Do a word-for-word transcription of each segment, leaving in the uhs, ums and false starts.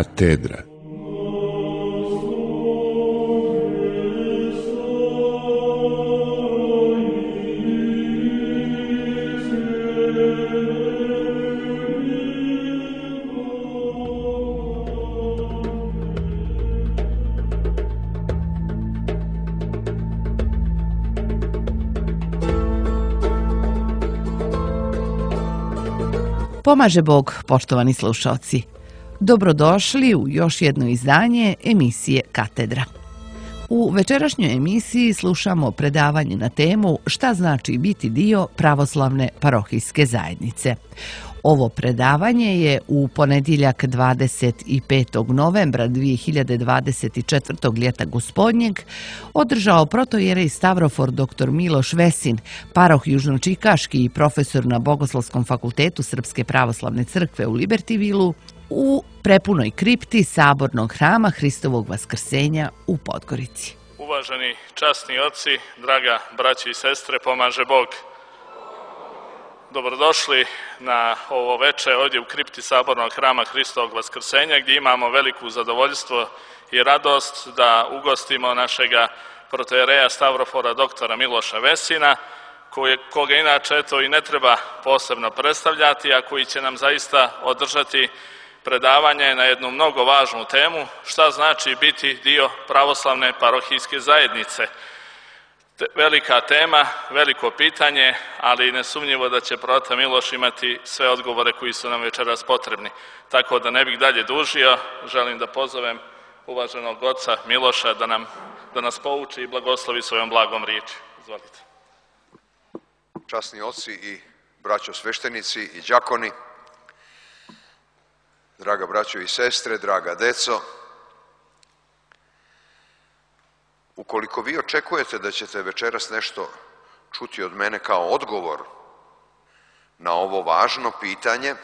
Katedra. Pomaže Bog, poštovani slušaoci. Dobrodošli u još jedno izdanje emisije Katedra. U večerašnjoj emisiji slušamo predavanje na temu šta znači biti dio pravoslavne parohijske zajednice. Ovo predavanje je u ponedjeljak dvadeset petog novembra dvije hiljade dvadeset četvrtog ljeta gospodnjeg održao protojerej Stavrofor doktor Miloš Vesin, paroh južnočikaški i profesor na Bogoslovskom fakultetu Srpske pravoslavne crkve u Libertivilu u prepunoj kripti Sabornog hrama Hristovog vaskrsenja u Podgorici. Uvaženi časni oci, draga braći i sestre, pomaže Bog. Dobrodošli na ovo veče ovdje u kripti Sabornog hrama Hristovog vaskrsenja, gdje imamo veliko zadovoljstvo i radost da ugostimo našega protojereja Stavrofora doktora Miloša Vesina, koga inače eto i ne treba posebno predstavljati, a koji će nam zaista održati predavanje na jednu mnogo važnu temu, šta znači biti dio pravoslavne parohijske zajednice. Velika tema, veliko pitanje, ali nesumnjivo da će prota Miloš imati sve odgovore koji su nam večeras potrebni. Tako da ne bih dalje dužio, želim da pozovem uvaženog oca Miloša da, nam, da nas pouči i blagoslovi svojom blagom riječi. Izvolite. Časni oci i braćo sveštenici i đakoni, draga braćo i sestre, draga deco, ukoliko vi očekujete da ćete večeras nešto čuti od mene kao odgovor na ovo važno pitanje,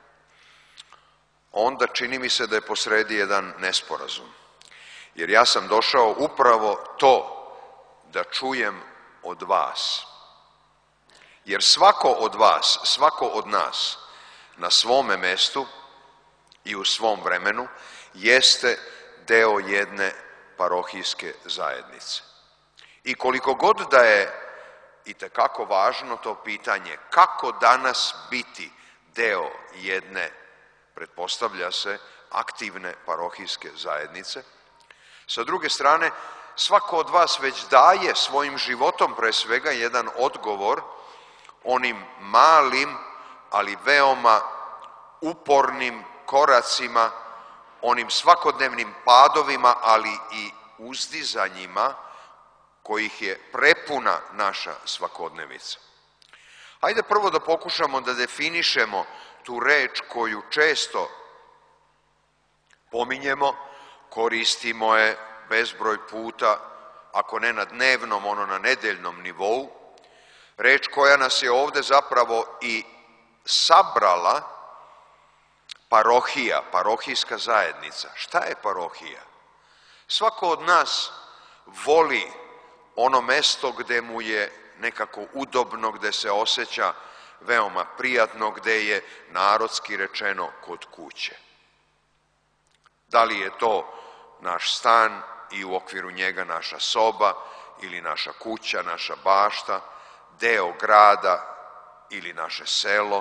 onda čini mi se da je posredi jedan nesporazum. Jer ja sam došao upravo to da čujem od vas. Jer svako od vas, svako od nas na svome mestu i u svom vremenu jeste deo jedne parohijske zajednice. I koliko god da je itekako važno to pitanje kako danas biti deo jedne, pretpostavlja se, aktivne parohijske zajednice, sa druge strane svako od vas već daje svojim životom pre svega jedan odgovor onim malim, ali veoma upornim koracima, onim svakodnevnim padovima, ali i uzdizanjima kojih je prepuna naša svakodnevica. Hajde prvo da pokušamo da definišemo tu reč koju često pominjemo, koristimo je bezbroj puta, ako ne na dnevnom, ono na nedeljnom nivou, reč koja nas je ovde zapravo i sabrala, parohija, parohijska zajednica. Šta je parohija? Svako od nas voli ono mesto gde mu je nekako udobno, gde se osjeća veoma prijatno, gde je narodski rečeno kod kuće. Da li je to naš stan i u okviru njega naša soba ili naša kuća, naša bašta, deo grada ili naše selo,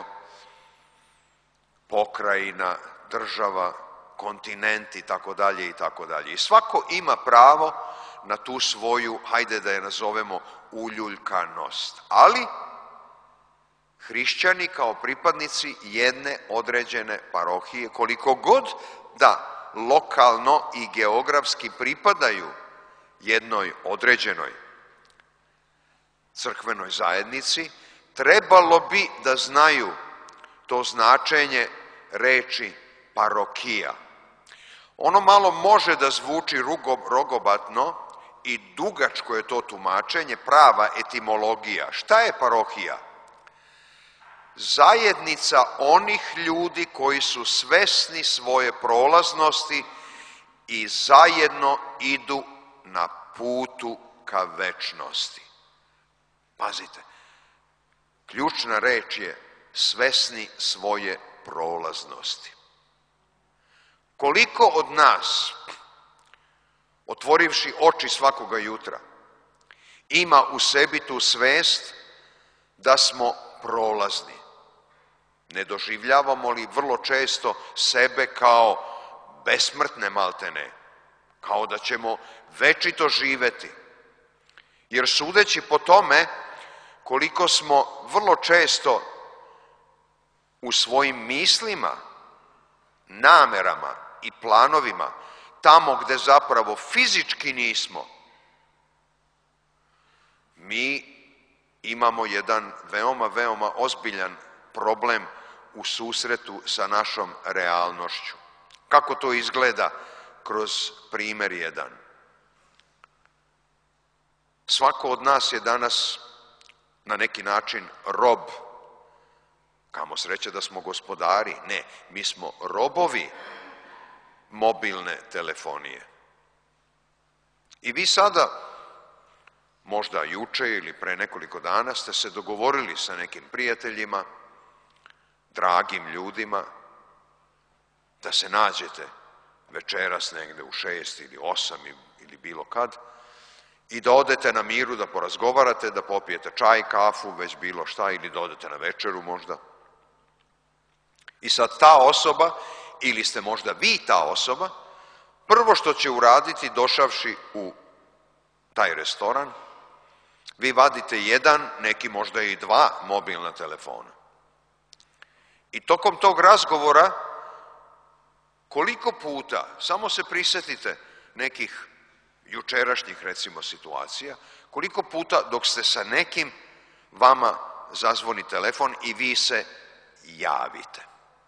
pokrajina, država, kontinent i tako dalje i tako dalje. I svako ima pravo na tu svoju, hajde da je nazovemo, uljuljkanost. Ali hrišćani kao pripadnici jedne određene parohije, koliko god da lokalno i geografski pripadaju jednoj određenoj crkvenoj zajednici, trebalo bi da znaju to značenje reči parokija. Ono malo može da zvuči rogobatno i dugačko je to tumačenje, prava etimologija. Šta je parohija? Zajednica onih ljudi koji su svesni svoje prolaznosti i zajedno idu na putu ka večnosti. Pazite, ključna reč je svesni svoje prolaznosti. Koliko od nas, otvorivši oči svakoga jutra, ima u sebi tu svest da smo prolazni? Ne doživljavamo li vrlo često sebe kao besmrtne maltene, kao da ćemo večito živeti? Jer sudeći po tome koliko smo vrlo često u svojim mislima, namerama i planovima, tamo gde zapravo fizički nismo, mi imamo jedan veoma, veoma ozbiljan problem u susretu sa našom realnošću. Kako to izgleda kroz primer jedan? Svako od nas je danas na neki način rob. Kamo sreće da smo gospodari. Ne, mi smo robovi mobilne telefonije. I vi sada, možda juče ili pre nekoliko dana, ste se dogovorili sa nekim prijateljima, dragim ljudima, da se nađete večeras negde u šest ili osam ili bilo kad i da odete na miru, da porazgovarate, da popijete čaj, kafu, već bilo šta, ili da odete na večeru možda. I sad ta osoba, ili ste možda vi ta osoba, prvo što će uraditi došavši u taj restoran, vi vadite jedan, neki možda i dva mobilna telefona. I tokom tog razgovora, koliko puta, samo se prisetite nekih jučerašnjih recimo situacija, koliko puta dok ste sa nekim, vama zazvoni telefon i vi se javite.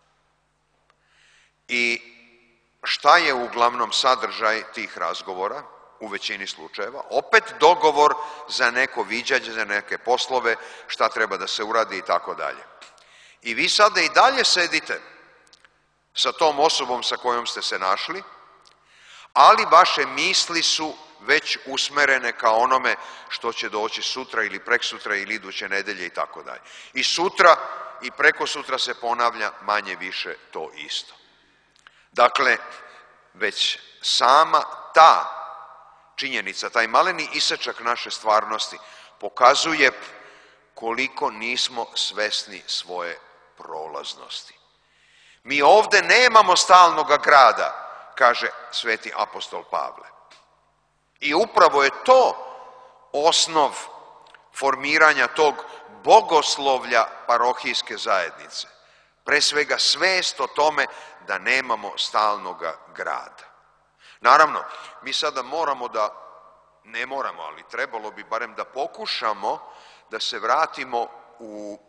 I šta je uglavnom sadržaj tih razgovora u većini slučajeva? Opet dogovor za neko viđanje, za neke poslove, šta treba da se uradi i tako dalje. I vi sada i dalje sedite sa tom osobom sa kojom ste se našli, ali vaše misli su već usmerene ka onome što će doći sutra ili preksutra ili iduće nedelje i tako dalje. I sutra i preko sutra se ponavlja manje više to isto. Dakle, već sama ta činjenica, taj maleni isečak naše stvarnosti pokazuje koliko nismo svesni svoje prolaznosti. Mi ovde nemamo stalnoga grada, kaže sveti apostol Pavle. I upravo je to osnov formiranja tog bogoslovlja parohijske zajednice. Pre svega svest o tome da nemamo stalnoga grada. Naravno, mi sada moramo da, ne moramo, ali trebalo bi barem da pokušamo da se vratimo u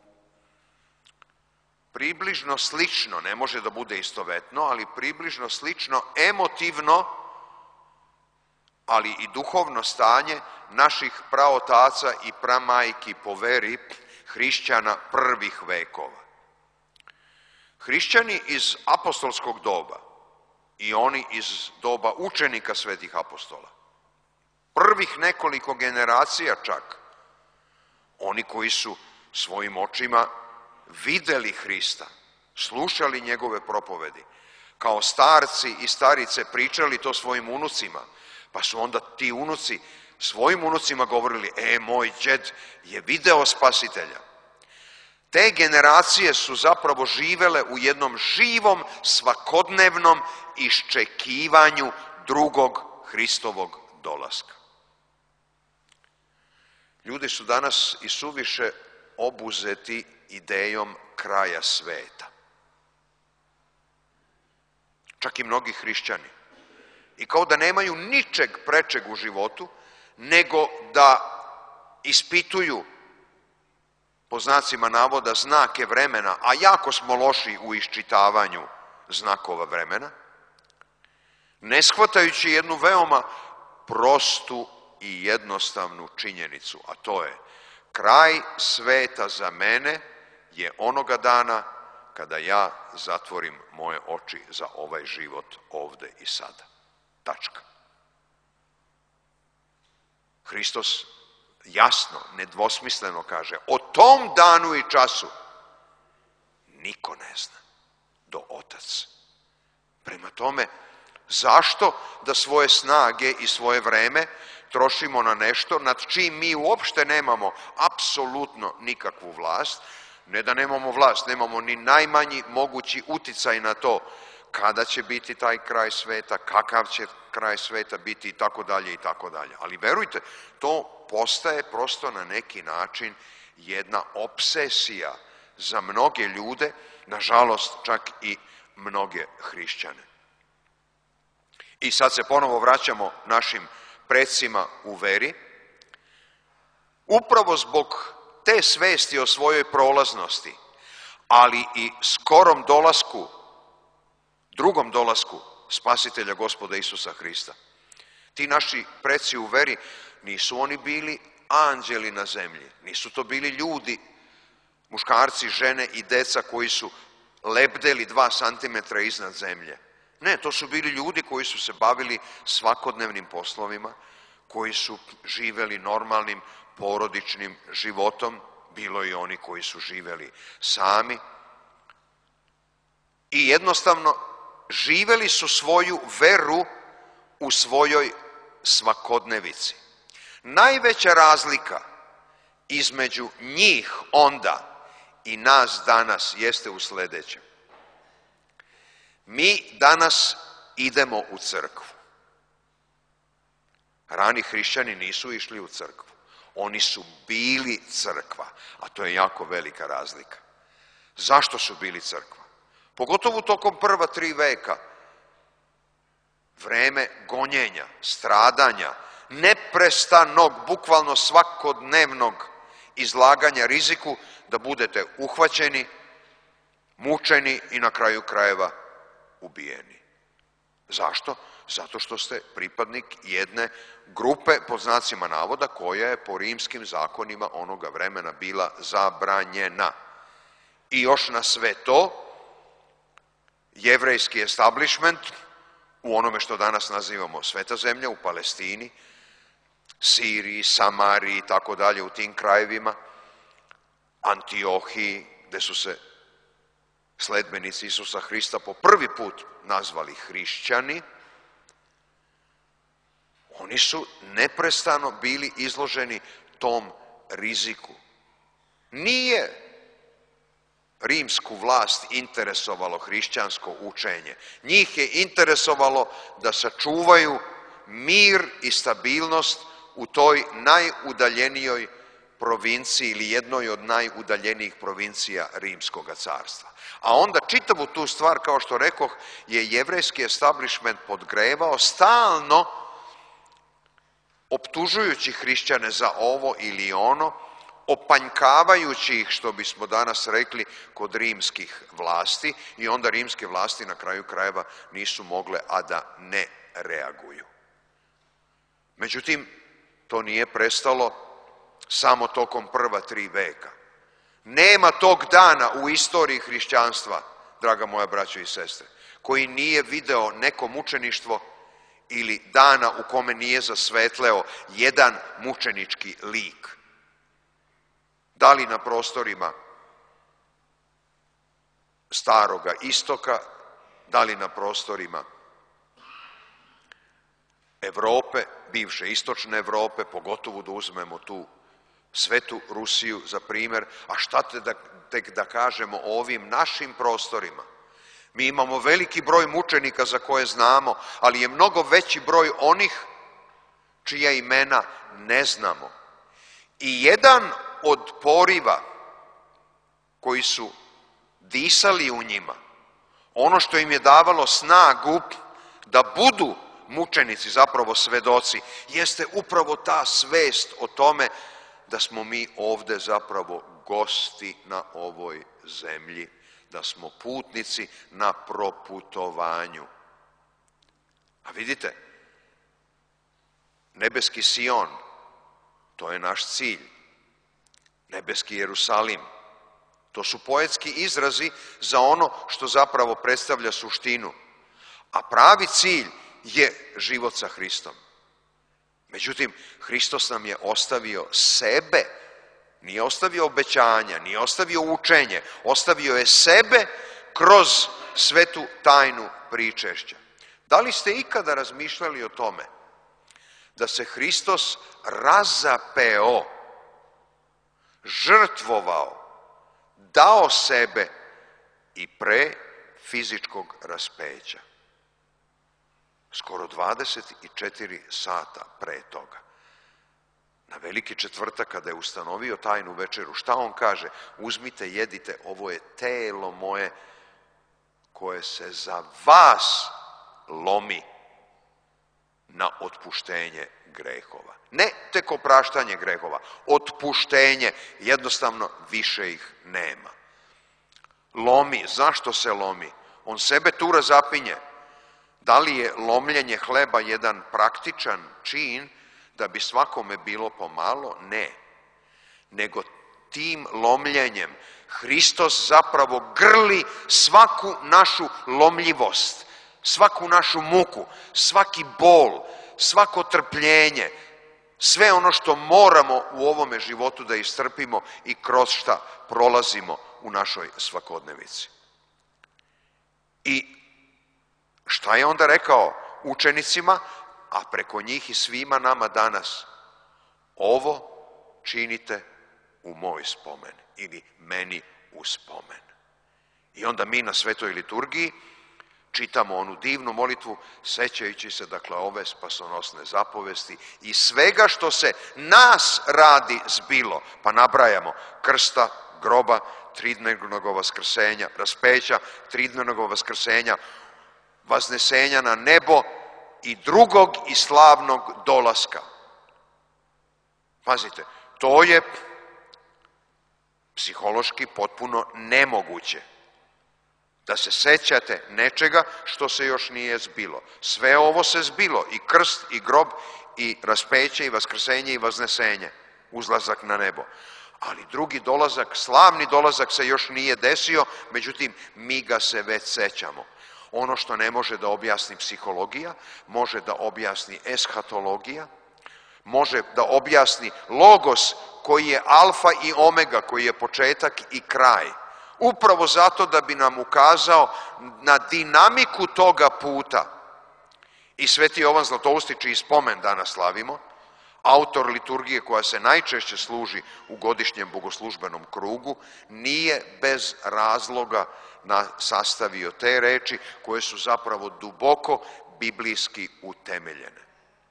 približno slično, ne može da bude istovetno, ali približno slično emotivno, ali i duhovno stanje naših praotaca i pramajki po veri hrišćana prvih vekova. Hrišćani iz apostolskog doba i oni iz doba učenika svetih apostola, prvih nekoliko generacija čak, oni koji su svojim očima videli Hrista, slušali njegove propovedi, kao starci i starice pričali to svojim unucima, pa su onda ti unuci svojim unucima govorili, e, moj đed je video Spasitelja. Te generacije su zapravo živele u jednom živom, svakodnevnom iščekivanju drugog Hristovog dolaska. Ljudi su danas i suviše obuzeti idejom kraja sveta. Čak i mnogi hrišćani. I kao da nemaju ničeg prečeg u životu, nego da ispituju, po znacima navoda, znake vremena, a jako smo loši u iščitavanju znakova vremena, ne shvatajući jednu veoma prostu i jednostavnu činjenicu, a to je kraj sveta za mene je onoga dana kada ja zatvorim moje oči za ovaj život ovde i sada. Tačka. Hristos jasno, nedvosmisleno kaže, o tom danu i času niko ne zna, do Otac Prema tome, zašto da svoje snage i svoje vreme trošimo na nešto nad čim mi uopšte nemamo apsolutno nikakvu vlast? Ne da nemamo vlast, nemamo ni najmanji mogući uticaj na to kada će biti taj kraj sveta, kakav će kraj sveta biti i tako dalje i tako dalje. Ali verujte, to postaje prosto na neki način jedna obsesija za mnoge ljude, nažalost čak i mnoge hrišćane. I sad se ponovo vraćamo našim precima u veri. Upravo zbog te svesti o svojoj prolaznosti, ali i skorom dolasku, drugom dolasku Spasitelja Gospoda Isusa Hrista. Ti naši preci u veri, nisu oni bili anđeli na zemlji, nisu to bili ljudi, muškarci, žene i deca koji su lebdeli dva santimetra iznad zemlje. Ne, to su bili ljudi koji su se bavili svakodnevnim poslovima, koji su živeli normalnim porodičnim životom, bilo i oni koji su živeli sami. I jednostavno živeli su svoju veru u svojoj svakodnevici. Najveća razlika između njih onda i nas danas jeste u sledećem. Mi danas idemo u crkvu. Rani hrišćani nisu išli u crkvu. Oni su bili crkva, a to je jako velika razlika. Zašto su bili crkva? Pogotovo tokom prva tri veka. Vreme gonjenja, stradanja, neprestanog, bukvalno svakodnevnog izlaganja riziku da budete uhvaćeni, mučeni i na kraju krajeva ubijeni. Zašto? Zato što ste pripadnik jedne grupe, pod znacima navoda, koja je po rimskim zakonima onoga vremena bila zabranjena. I još na sve to, jevrejski establishment, u onome što danas nazivamo Sveta zemlja, u Palestini, Siriji, Samariji i tako dalje, u tim krajevima, Antiohiji, gde su se sledbenici Isusa Hrista po prvi put nazvali hrišćani, oni su neprestano bili izloženi tom riziku. Nije rimsku vlast interesovalo hrišćansko učenje. Njih je interesovalo da sačuvaju mir i stabilnost u toj najudaljenijoj provinciji ili jednoj od najudaljenijih provincija Rimskog carstva. A onda čitavu tu stvar, kao što rekoh, je jevrejski establishment podgrevao stalno, optužujući hrišćane za ovo ili ono, opanjkavajući ih, što bismo danas rekli, kod rimskih vlasti, i onda rimske vlasti na kraju krajeva nisu mogle, a da ne reaguju. Međutim, to nije prestalo samo tokom prva tri veka. Nema tog dana u istoriji hrišćanstva, draga moja braćo i sestre, koji nije video neko mučeništvo ili dana u kome nije zasvetleo jedan mučenički lik. Da li na prostorima Staroga Istoka, da li na prostorima Evrope, bivše istočne Evrope, pogotovo da uzmemo tu Svetu Rusiju za primer, a šta te da, tek da kažemo o ovim našim prostorima. Mi imamo veliki broj mučenika za koje znamo, ali je mnogo veći broj onih čija imena ne znamo. I jedan od poriva koji su disali u njima, ono što im je davalo snagu da budu mučenici, zapravo svedoci, jeste upravo ta svest o tome da smo mi ovde zapravo gosti na ovoj zemlji, da smo putnici na proputovanju. A vidite, nebeski Sion, to je naš cilj. Nebeski Jerusalim, to su poetski izrazi za ono što zapravo predstavlja suštinu. A pravi cilj je život sa Hristom. Međutim, Hristos nam je ostavio sebe, nije ostavio obećanja, nije ostavio učenje, ostavio je sebe kroz svetu tajnu pričešća. Da li ste ikada razmišljali o tome da se Hristos razapeo, žrtvovao, dao sebe i pre fizičkog raspeća? Skoro dvadeset četiri sata pre toga. Na Veliki četvrtak, kada je ustanovio tajnu večeru, šta on kaže? Uzmite, jedite, ovo je telo moje koje se za vas lomi na otpuštenje grehova. Ne tek opraštanje grehova, otpuštenje, jednostavno više ih nema. Lomi, zašto se lomi? On sebe tu razapinje. Da li je lomljenje hleba jedan praktičan čin da bi svakome bilo pomalo? Ne. Nego tim lomljenjem Hristos zapravo grli svaku našu lomljivost, svaku našu muku, svaki bol, svako trpljenje, sve ono što moramo u ovome životu da istrpimo i kroz šta prolazimo u našoj svakodnevici. I šta je onda rekao učenicima, a preko njih i svima nama danas? Ovo činite u moj spomen ili meni u spomen. I onda mi na svetoj liturgiji čitamo onu divnu molitvu, sećajući se dakle ove spasonosne zapovesti i svega što se nas radi zbilo, pa nabrajamo krsta, groba, tridnevnog vaskrsenja, raspeća, tridnevnog vaskrsenja, vaznesenja na nebo i drugog i slavnog dolaska. Pazite, to je psihološki potpuno nemoguće da se sećate nečega što se još nije zbilo. Sve ovo se zbilo, i krst, i grob, i raspeće, i vaskrsenje, i vaznesenje, uzlazak na nebo. Ali drugi dolazak, slavni dolazak se još nije desio, međutim, mi ga se već sećamo. Ono što ne može da objasni psihologija, može da objasni eshatologija, može da objasni logos koji je alfa i omega, koji je početak i kraj. Upravo zato da bi nam ukazao na dinamiku toga puta. I Sveti Jovan Zlatousti, čiji spomen danas slavimo, autor liturgije koja se najčešće služi u godišnjem bogoslužbenom krugu, nije bez razloga sastavio te reči koje su zapravo duboko biblijski utemeljene.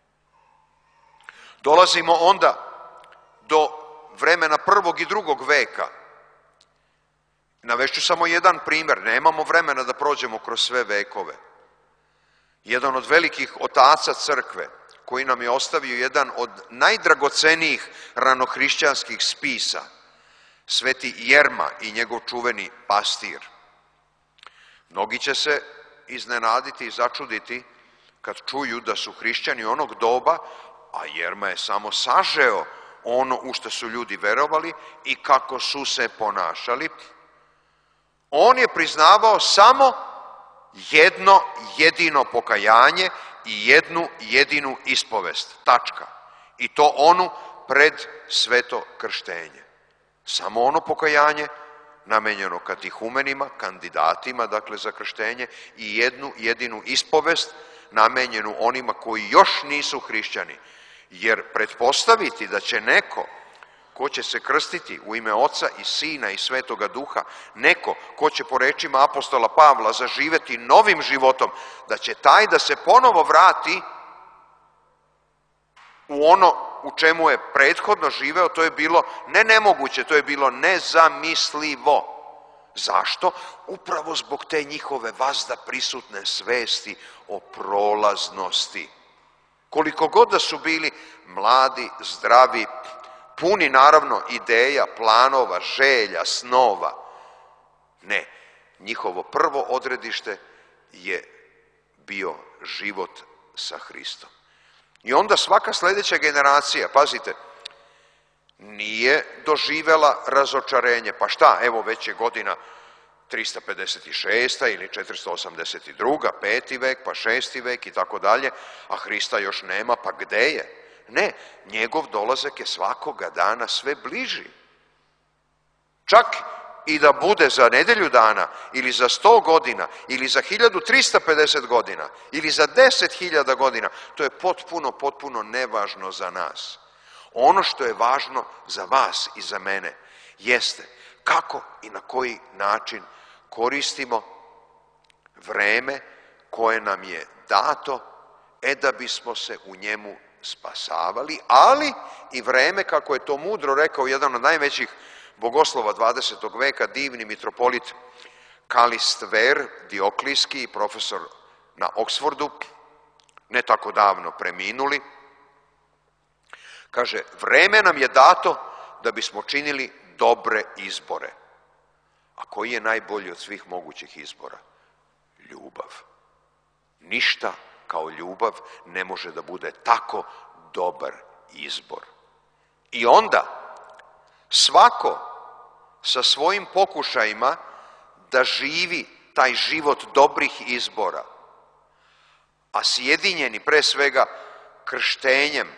Dolazimo onda do vremena prvog i drugog veka. Navešću samo jedan primer, nemamo vremena da prođemo kroz sve vekove. Jedan od velikih otaca crkve, koji nam je ostavio jedan od najdragocenijih ranohrišćanskih spisa, Sveti Jerma i njegov čuveni pastir. Mnogi će se iznenaditi i začuditi kad čuju da su hrišćani onog doba, a Jerma je samo sažeo ono u što su ljudi verovali i kako su se ponašali. On je priznavao samo jedno jedino pokajanje i jednu jedinu ispovest. Tačka. I to onu pred sveto krštenje. Samo ono pokajanje namenjeno katehumenima, kandidatima, dakle za krštenje, i jednu jedinu ispovest namenjenu onima koji još nisu hrišćani. Jer pretpostaviti da će neko ko će se krstiti u ime Oca i Sina i Svetoga Duha, neko ko će po rečima apostola Pavla zaživeti novim životom, da će taj da se ponovo vrati u ono u čemu je prethodno živeo, to je bilo ne nemoguće, to je bilo nezamislivo. Zašto? Upravo zbog te njihove vazda prisutne svesti o prolaznosti. Koliko god da su bili mladi, zdravi, puni naravno ideja, planova, želja, snova. Ne, njihovo prvo odredište je bio život sa Hristom. I onda svaka sljedeća generacija, pazite, nije doživela razočarenje. Pa šta, evo već je godina trista pedeset šesta ili četiristo osamdeset druga, peti vek, pa šesti vek i tako dalje, a Hrista još nema, pa gde je? Ne, njegov dolazak je svakoga dana sve bliži. Čak i da bude za nedelju dana ili za sto godina ili za hiljadu trista pedeset godina ili za deset hiljada godina, to je potpuno, potpuno nevažno za nas. Ono što je važno za vas i za mene jeste kako i na koji način koristimo vreme koje nam je dato, e da bismo se u njemu spasavali, ali i vreme, kako je to mudro rekao jedan od najvećih bogoslova dvadesetog veka, divni mitropolit Kalist Ver, Dioklijski, profesor na Oksfordu, ne tako davno preminuli, kaže, vreme nam je dato da bismo činili dobre izbore. A koji je najbolji od svih mogućih izbora? Ljubav. Ništa kao ljubav ne može da bude tako dobar izbor. I onda svako sa svojim pokušajima da živi taj život dobrih izbora, a sjedinjeni pre svega krštenjem,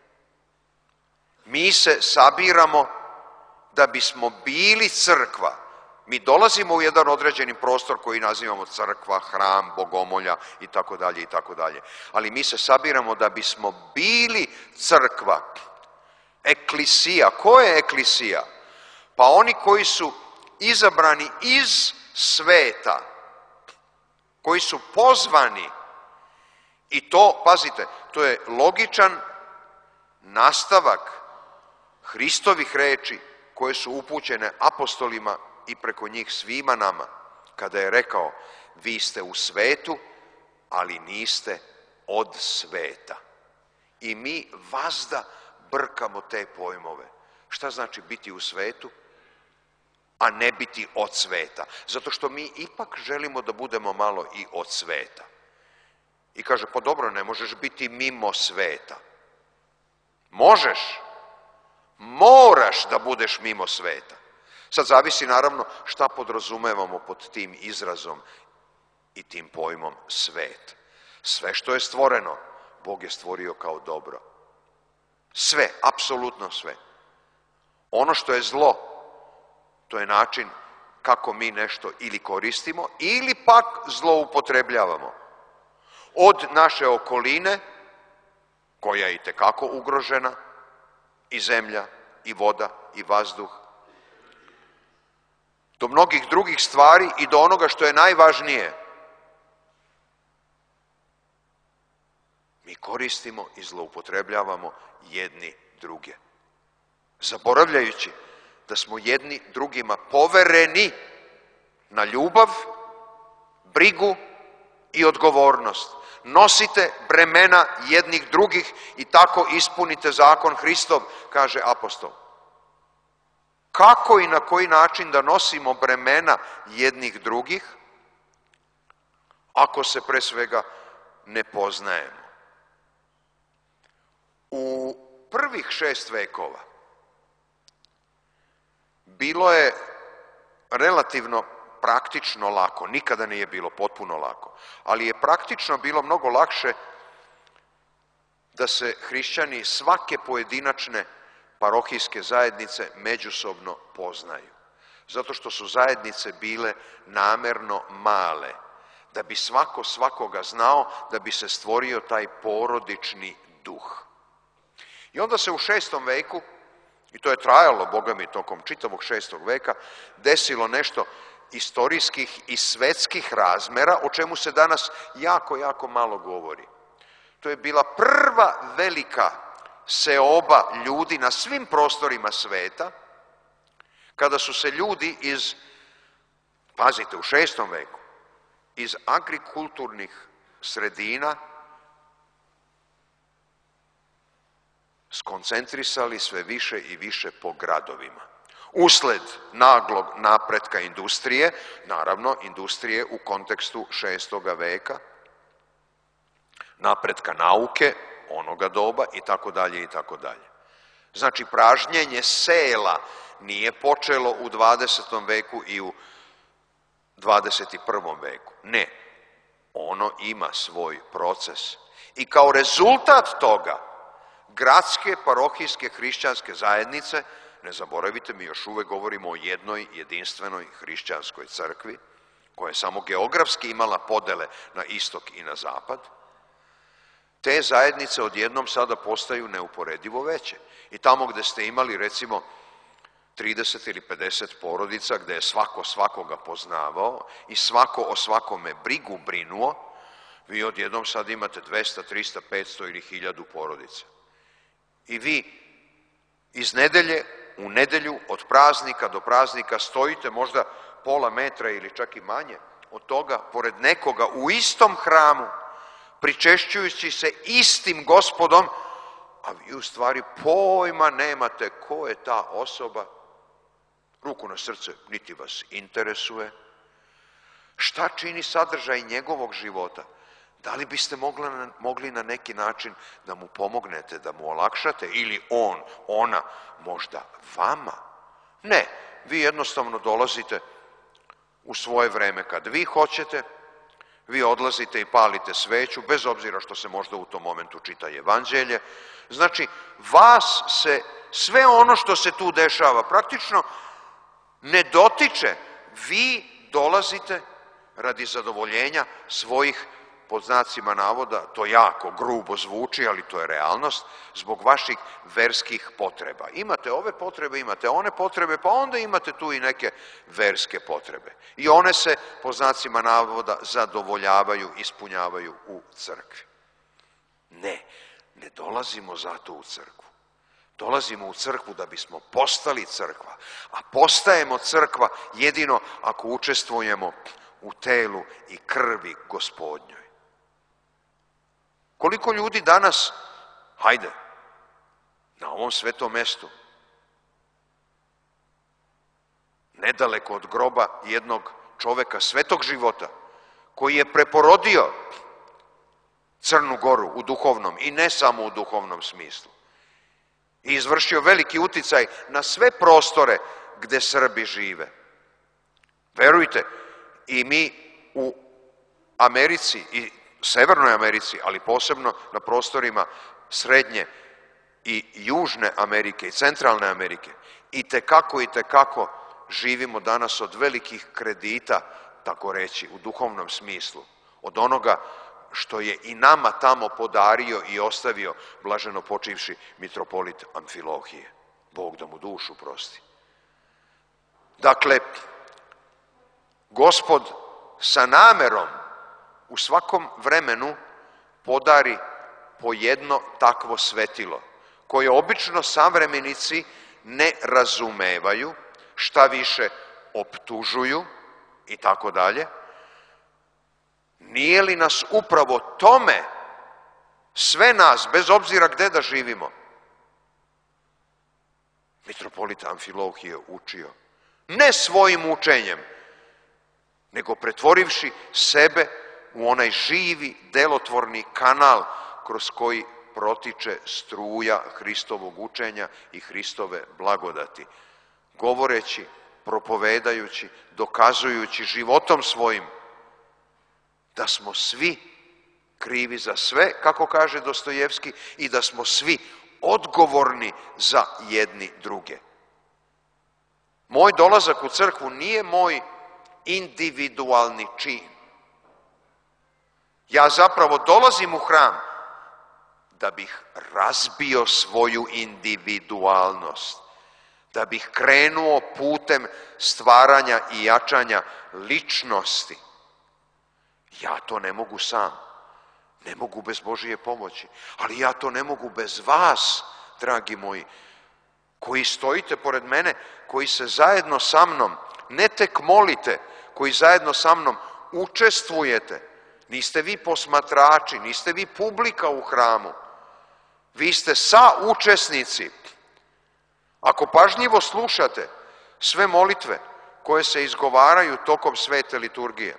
mi se sabiramo da bismo bili crkva. Mi dolazimo u jedan određeni prostor koji nazivamo crkva, hram, bogomolja i tako dalje i tako dalje. Ali mi se sabiramo da bismo bili crkva, eklisija. Ko je eklisija? Pa oni koji su izabrani iz sveta, koji su pozvani, i to, pazite, to je logičan nastavak Hristovih reči koje su upućene apostolima i preko njih svima nama, kada je rekao, vi ste u svetu, ali niste od sveta. I mi vazda brkamo te pojmove. Šta znači biti u svetu, a ne biti od sveta? Zato što mi ipak želimo da budemo malo i od sveta. I kaže, pa dobro, ne možeš biti mimo sveta. Možeš, moraš da budeš mimo sveta. Sad zavisi naravno šta podrazumevamo pod tim izrazom i tim pojmom svet. Sve što je stvoreno, Bog je stvorio kao dobro. Sve, apsolutno sve. Ono što je zlo, to je način kako mi nešto ili koristimo ili pak zloupotrebljavamo. Od naše okoline, koja je itekako ugrožena, i zemlja, i voda, i vazduh, do mnogih drugih stvari i do onoga što je najvažnije. Mi koristimo i zloupotrebljavamo jedni druge, zaboravljajući da smo jedni drugima povereni na ljubav, brigu i odgovornost. Nosite bremena jednih drugih i tako ispunite zakon Hristov, kaže apostol. Kako i na koji način da nosimo bremena jednih drugih, ako se pre svega ne poznajemo? U prvih šest vekova bilo je relativno praktično lako, nikada nije bilo potpuno lako, ali je praktično bilo mnogo lakše da se hrišćani svake pojedinačne parohijske zajednice međusobno poznaju. Zato što su zajednice bile namerno male, da bi svako svakoga znao, da bi se stvorio taj porodični duh. I onda se u šestom veku, i to je trajalo, Boga mi, tokom čitavog šestog veka, desilo nešto istorijskih i svetskih razmera, o čemu se danas jako, jako malo govori. To je bila prva velika seoba ljudi na svim prostorima sveta, kada su se ljudi iz, pazite, u šestom veku, iz agrikulturnih sredina skoncentrisali sve više i više po gradovima. Usled naglog napretka industrije, naravno industrije u kontekstu šestoga veka, napretka nauke onoga doba i tako dalje i tako dalje. Znači, pražnjenje sela nije počelo u dvadesetom veku i u dvadeset prvom veku. Ne, ono ima svoj proces. I kao rezultat toga, gradske parohijske hrišćanske zajednice ne zaboravite, mi još uvek govorimo o jednoj jedinstvenoj hrišćanskoj crkvi, koja je samo geografski imala podele na istok i na zapad. Te zajednice odjednom sada postaju neuporedivo veće. I tamo gde ste imali, recimo, trideset ili pedeset porodica, gde je svako svakoga poznavao i svako o svakome brigu brinuo, vi odjednom sad imate dvesta, trista, petsto ili hiljadu porodica. I vi iz nedelje u nedelju, od praznika do praznika, stojite možda pola metra ili čak i manje od toga, pored nekoga u istom hramu, pričešćujući se istim Gospodom, a vi u stvari pojma nemate ko je ta osoba, ruku na srce, niti vas interesuje. Šta čini sadržaj njegovog života? Da li biste mogli na neki način da mu pomognete, da mu olakšate, ili on, ona, možda vama? Ne, vi jednostavno dolazite u svoje vreme kad vi hoćete, vi odlazite i palite sveću, bez obzira što se možda u tom momentu čita evanđelje. Znači, vas se, sve ono što se tu dešava, praktično ne dotiče. Vi dolazite radi zadovoljenja svojih, pod znacima navoda, to jako grubo zvuči, ali to je realnost, zbog vaših verskih potreba. Imate ove potrebe, imate one potrebe, pa onda imate tu i neke verske potrebe. I one se, pod znacima navoda, zadovoljavaju, ispunjavaju u crkvi. Ne, ne dolazimo zato u crkvu. Dolazimo u crkvu da bismo postali crkva, a postajemo crkva jedino ako učestvujemo u telu i krvi Gospodnjoj. Koliko ljudi danas, hajde, na ovom svetom mestu, nedaleko od groba jednog čoveka svetog života, koji je preporodio Crnu Goru u duhovnom i ne samo u duhovnom smislu, i izvršio veliki uticaj na sve prostore gde Srbi žive. Verujte, i mi u Americi i Severnoj Americi, ali posebno na prostorima Srednje i Južne Amerike i Centralne Amerike, i tekako i tekako živimo danas od velikih kredita, tako reći, u duhovnom smislu, od onoga što je i nama tamo podario i ostavio blaženo počivši mitropolit Amfilohije. Bog da mu dušu prosti. Dakle, Gospod sa namerom u svakom vremenu podari po jedno takvo svetilo, koje obično savremenici ne razumevaju, šta više optužuju i tako dalje. Nije li nas upravo tome, sve nas, bez obzira gde da živimo, mitropolit Amfilohije učio? Ne svojim učenjem, nego pretvorivši sebe u onaj živi, delotvorni kanal kroz koji protiče struja Hristovog učenja i Hristove blagodati, govoreći, propovedajući, dokazujući životom svojim da smo svi krivi za sve, kako kaže Dostojevski, i da smo svi odgovorni za jedni druge. Moj dolazak u crkvu nije moj individualni čin. Ja zapravo dolazim u hram da bih razbio svoju individualnost, da bih krenuo putem stvaranja i jačanja ličnosti. Ja to ne mogu sam, ne mogu bez Božije pomoći, ali ja to ne mogu bez vas, dragi moji, koji stojite pored mene, koji se zajedno sa mnom, ne tek molite, koji zajedno sa mnom učestvujete. Niste vi posmatrači, niste vi publika u hramu, vi ste saučesnici. Ako pažljivo slušate sve molitve koje se izgovaraju tokom svete liturgije,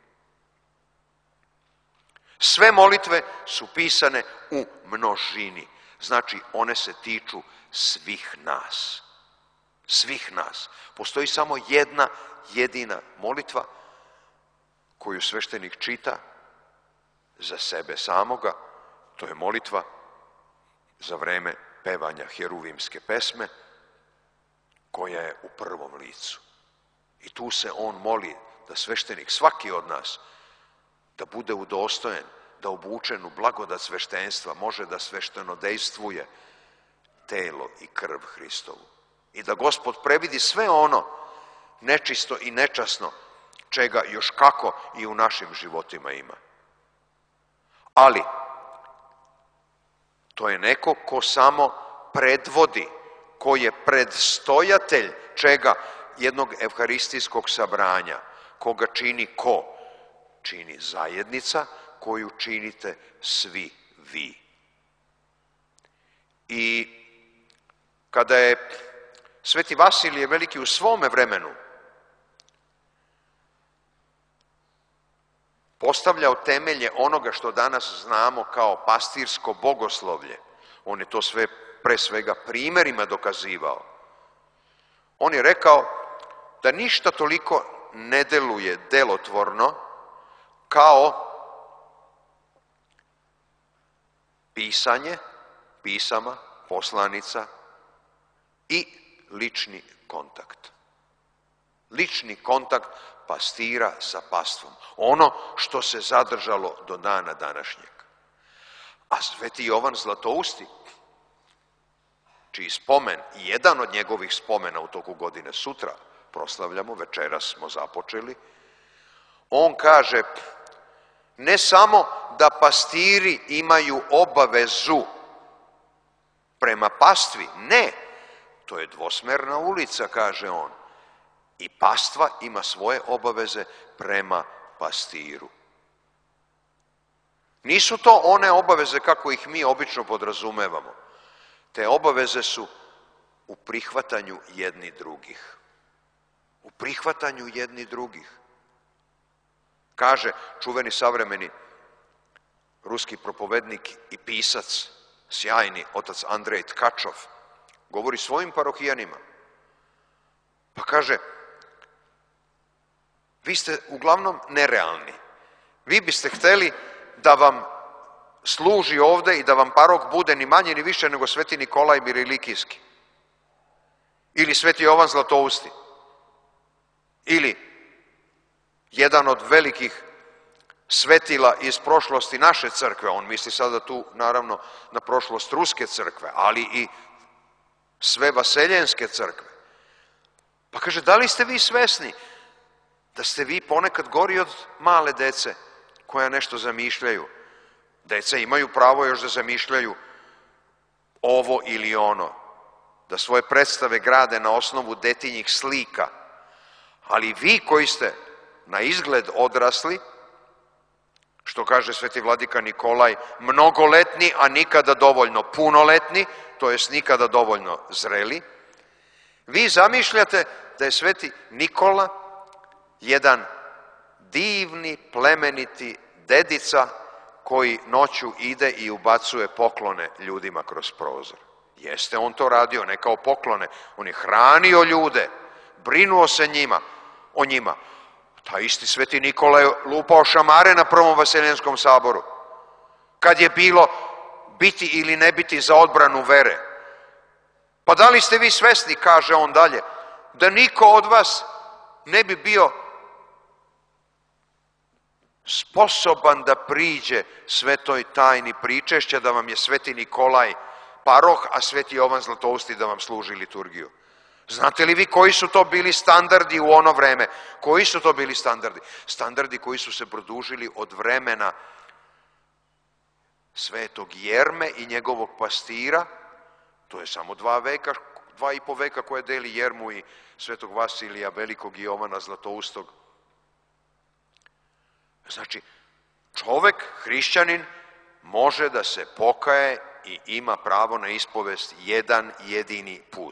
sve molitve su pisane u množini, znači one se tiču svih nas. Svih nas. Postoji samo jedna jedina molitva koju sveštenik čita za sebe samoga, to je molitva za vreme pevanja heruvimske pesme, koja je u prvom licu. I tu se on moli da sveštenik, svaki od nas, da bude udostojen, da obučen u blagodat sveštenstva može da svešteno dejstvuje telo i krv Hristovu. I da Gospod previdi sve ono nečisto i nečasno čega još kako i u našim životima ima. Ali, to je neko ko samo predvodi, ko je predstojatelj čega? Jednog evharistijskog sabranja, koga čini ko? Čini zajednica koju činite svi vi. I kada je Sveti Vasilije Veliki u svome vremenu postavljao temelje onoga što danas znamo kao pastirsko bogoslovlje, on je to sve pre svega primjerima dokazivao. On je rekao da ništa toliko ne deluje delotvorno kao pisanje, pisama, poslanica i lični kontakt. Lični kontakt pastira sa pastvom. Ono što se zadržalo do dana današnjeg. A Sveti Jovan Zlatousti, čiji spomen, jedan od njegovih spomena u toku godine sutra proslavljamo, večeras smo započeli, on kaže, ne samo da pastiri imaju obavezu prema pastvi, ne, to je dvosmerna ulica, kaže on. I pastva ima svoje obaveze prema pastiru. Nisu to one obaveze kako ih mi obično podrazumevamo. Te obaveze su u prihvatanju jedni drugih. U prihvatanju jedni drugih. Kaže čuveni savremeni ruski propovednik i pisac, sjajni otac Andrej Tkačov, govori svojim parohijanima. Pa kaže, vi ste uglavnom nerealni. Vi biste hteli da vam služi ovde i da vam parok bude ni manje ni više nego Sveti Nikolaj Birilikijski. Ili Sveti Jovan Zlatousti. Ili jedan od velikih svetila iz prošlosti naše crkve, on misli sada tu naravno na prošlost Ruske crkve, ali i sve vaseljenske crkve. Pa kaže, da li ste vi svesni da ste vi ponekad gori od male dece koja nešto zamišljaju? Deca imaju pravo još da zamišljaju ovo ili ono, da svoje predstave grade na osnovu detinjih slika, ali vi koji ste na izgled odrasli, što kaže sveti vladika Nikolaj, mnogoletni, a nikada dovoljno punoletni, to jest nikada dovoljno zreli, vi zamišljate da je sveti Nikola jedan divni, plemeniti dedica koji noću ide i ubacuje poklone ljudima kroz prozor. Jeste on to radio, ne kao poklone, on je hranio ljude, brinuo se njima, o njima. Ta isti sveti Nikola je lupao šamare na prvom Vaseljenskom saboru, kad je bilo biti ili ne biti za odbranu vere. Pa da li ste vi svesni, kaže on dalje, da niko od vas ne bi bio sposoban da priđe svetoj tajni pričešća, da vam je sveti Nikolaj paroh, a sveti Jovan Zlatousti da vam služi liturgiju. Znate li vi koji su to bili standardi u ono vreme? Koji su to bili standardi? Standardi koji su se produžili od vremena svetog Jerme i njegovog pastira, to je samo dva veka, dva i po veka koje deli Jermu i svetog Vasilija Velikog i Jovana Zlatoustog. Znači, čovek, hrišćanin, može da se pokaje i ima pravo na ispovest jedan jedini put.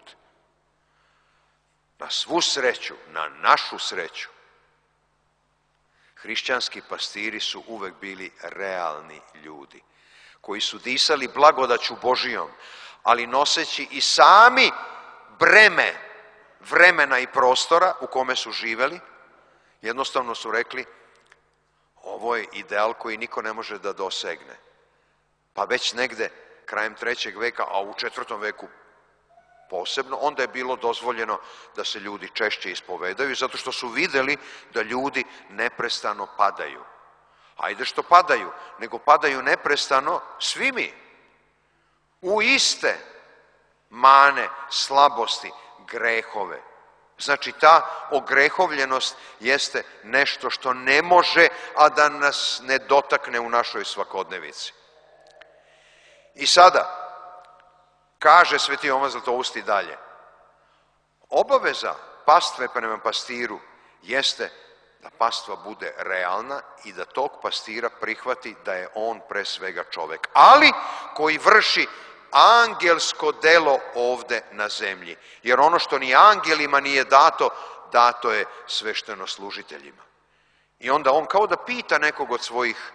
Na svu sreću, na našu sreću, hrišćanski pastiri su uvek bili realni ljudi, koji su disali blagodaću Božijom, ali noseći i sami breme vremena i prostora u kome su živeli, jednostavno su rekli, ovo je ideal koji niko ne može da dosegne. Pa već negde krajem trećeg veka, a u četvrtom veku posebno, onda je bilo dozvoljeno da se ljudi češće ispovedaju, zato što su vidjeli da ljudi neprestano padaju. Ajde što padaju, nego padaju neprestano svi mi. U iste mane, slabosti, grehove. Znači ta ogrehovljenost jeste nešto što ne može, a da nas ne dotakne u našoj svakodnevici. I sada, kaže Sveti Jovan Zlatousti dalje, obaveza pastve prema pastiru jeste da pastva bude realna i da tog pastira prihvati da je on pre svega čovek, ali koji vrši angelsko delo ovde na zemlji. Jer ono što ni angelima nije dato, dato je sveštenoslужiteljima. I onda on kao da pita nekog od svojih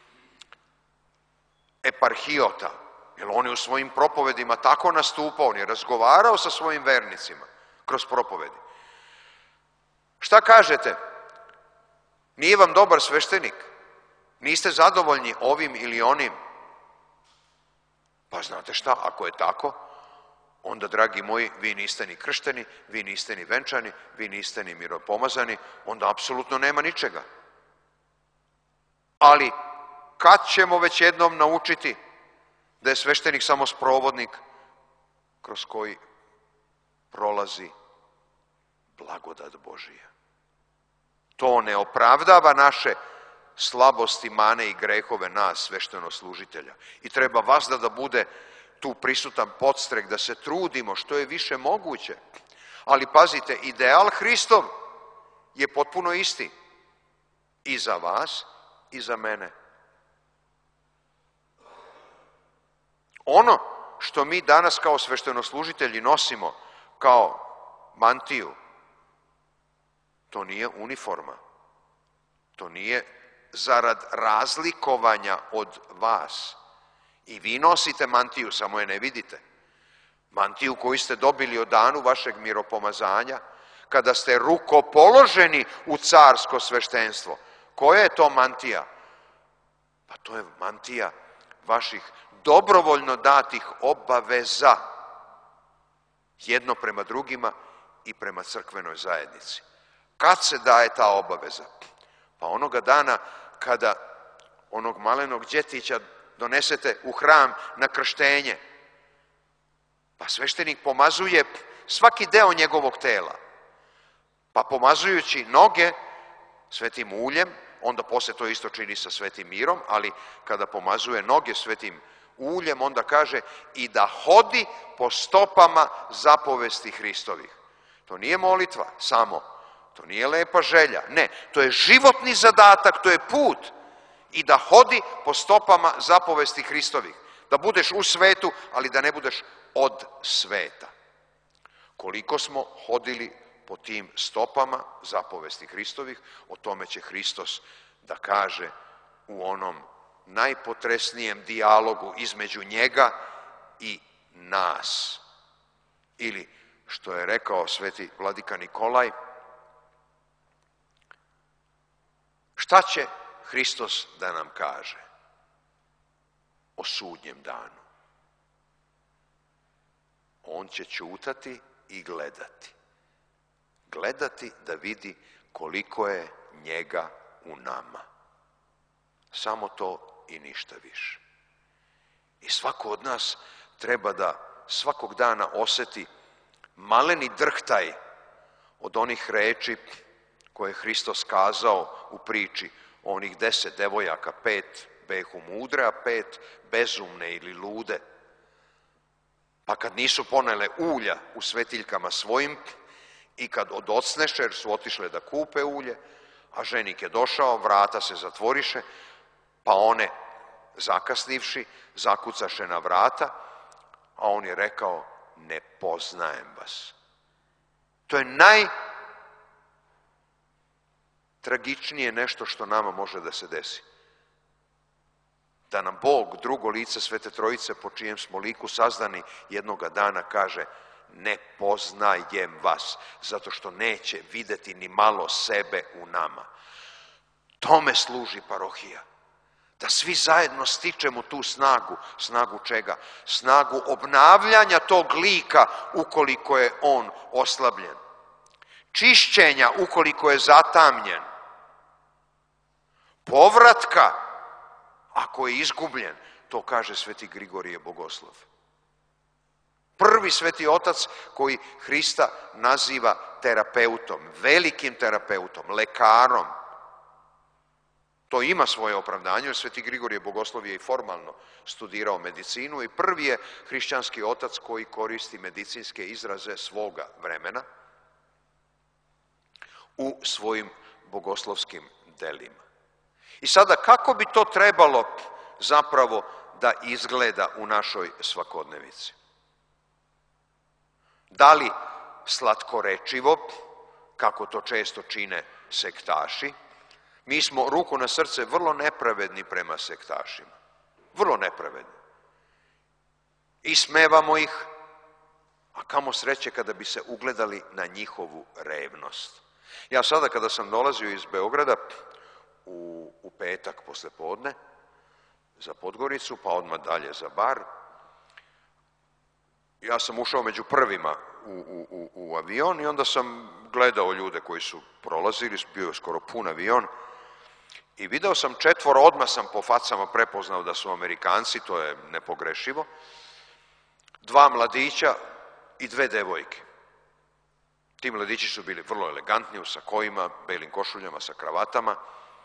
eparhijota, jer on je u svojim propovedima tako nastupao, on je razgovarao sa svojim vernicima kroz propovedi. Šta kažete? Nije vam dobar sveštenik? Niste zadovoljni ovim ili onim? Pa znate šta, ako je tako, onda, dragi moji, vi niste ni kršteni, vi niste ni venčani, vi niste ni miropomazani, onda apsolutno nema ničega. Ali, kad ćemo već jednom naučiti da je sveštenik samo sprovodnik kroz koji prolazi blagodat Božija? To ne opravdava naše slabosti, mane i grehove nas, sveštenoslужitelja. I treba vazda da bude tu prisutan podstrek, da se trudimo što je više moguće. Ali pazite, ideal Hristov je potpuno isti. I za vas, i za mene. Ono što mi danas kao sveštenoslужitelji nosimo kao mantiju, to nije uniforma. To nije zarad razlikovanja od vas. I vi nosite mantiju, samo je ne vidite. Mantiju koju ste dobili od danu vašeg miropomazanja, kada ste rukopoloženi u carsko sveštenstvo. Koja je to mantija? Pa to je mantija vaših dobrovoljno datih obaveza. Jedno prema drugima i prema crkvenoj zajednici. Kad se daje ta obaveza? Pa onoga dana kada onog malenog djetića donesete u hram na krštenje, pa sveštenik pomazuje svaki deo njegovog tela. Pa pomazujući noge svetim uljem, onda posle to isto čini sa svetim mirom, ali kada pomazuje noge svetim uljem, onda kaže i da hodi po stopama zapovesti Hristovih. To nije molitva samo, to nije lepa želja, ne, to je životni zadatak, to je put. I da hodi po stopama zapovesti Hristovih. Da budeš u svetu, ali da ne budeš od sveta. Koliko smo hodili po tim stopama zapovesti Hristovih, o tome će Hristos da kaže u onom najpotresnijem dijalogu između njega i nas. Ili, što je rekao sveti vladika Nikolaj, šta će Hristos da nam kaže o sudnjem danu? On će ćutati i gledati. Gledati da vidi koliko je njega u nama. Samo to i ništa više. I svako od nas treba da svakog dana oseti maleni drhtaj od onih reči koje je Hristos kazao u priči o onih deset devojaka, pet behu mudre, a pet bezumne ili lude. Pa kad nisu ponele ulja u svetiljkama svojim i kad odocneše jer su otišle da kupe ulje, a ženik je došao, vrata se zatvoriše, pa one, zakasnivši, zakucaše na vrata, a on je rekao, ne poznajem vas. To je najtragičnije nešto što nama može da se desi. Da nam Bog, drugo lice Svete Trojice, po čijem smo liku sazdani, jednoga dana kaže, ne poznajem vas, zato što neće videti ni malo sebe u nama. Tome služi parohija. Da svi zajedno stičemo tu snagu. Snagu čega? Snagu obnavljanja tog lika ukoliko je on oslabljen. Čišćenja ukoliko je zatamnjen. Povratka ako je izgubljen. To kaže sveti Grigorije Bogoslov. Prvi sveti otac koji Hrista naziva terapeutom, velikim terapeutom, lekarom. To ima svoje opravdanje, jer sveti Grigorije Bogoslov je i formalno studirao medicinu i prvi je hrišćanski otac koji koristi medicinske izraze svoga vremena u svojim bogoslovskim delima. I sada kako bi to trebalo zapravo da izgleda u našoj svakodnevici? Da li slatkorečivo, kako to često čine sektaši? Mi smo, ruku na srce, vrlo nepravedni prema sektašima. Vrlo nepravedni. Ismevamo ih, a kamo sreće kada bi se ugledali na njihovu revnost. Ja sada kada sam dolazio iz Beograda u, u petak posle podne za Podgoricu, pa odmah dalje za Bar, ja sam ušao među prvima u, u, u, u avion i onda sam gledao ljude koji su prolazili, bio je skoro pun avion, i video sam četvoro, odmah sam po facama prepoznao da su Amerikanci, to je nepogrešivo, dva mladića i dve devojke. Ti mladići su bili vrlo elegantni, u sakojima, belim košuljama, sa kravatama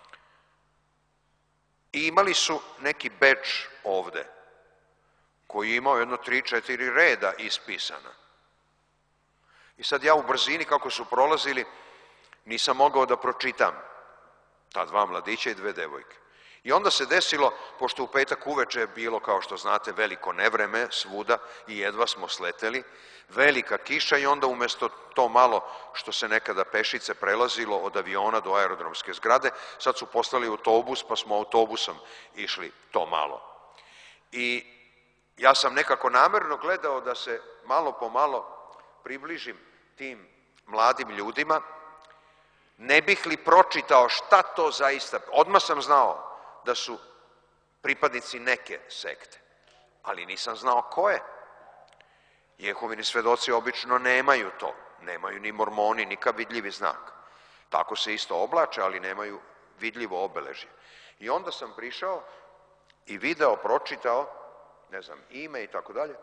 i imali su neki bedž ovde, koji je imao jedno tri, četiri reda ispisana. I sad ja u brzini, kako su prolazili, nisam mogao da pročitam ta dva mladića i dve devojke. I onda se desilo, pošto u petak uveče je bilo, kao što znate, veliko nevreme svuda i jedva smo sleteli, velika kiša i onda umjesto to malo što se nekada pešice prelazilo od aviona do aerodromske zgrade, sad su poslali autobus, pa smo autobusom išli to malo. I ja sam nekako namerno gledao da se malo po malo približim tim mladim ljudima, ne bih li pročitao šta to zaista... Odmah sam znao da su pripadnici neke sekte, ali nisam znao koje. Jehovini svedoci obično nemaju to, nemaju ni mormoni, nikad vidljivi znak. Tako se isto oblače, ali nemaju vidljivo obeležje. I onda sam prišao i video, pročitao, ne znam, ime i tako dalje,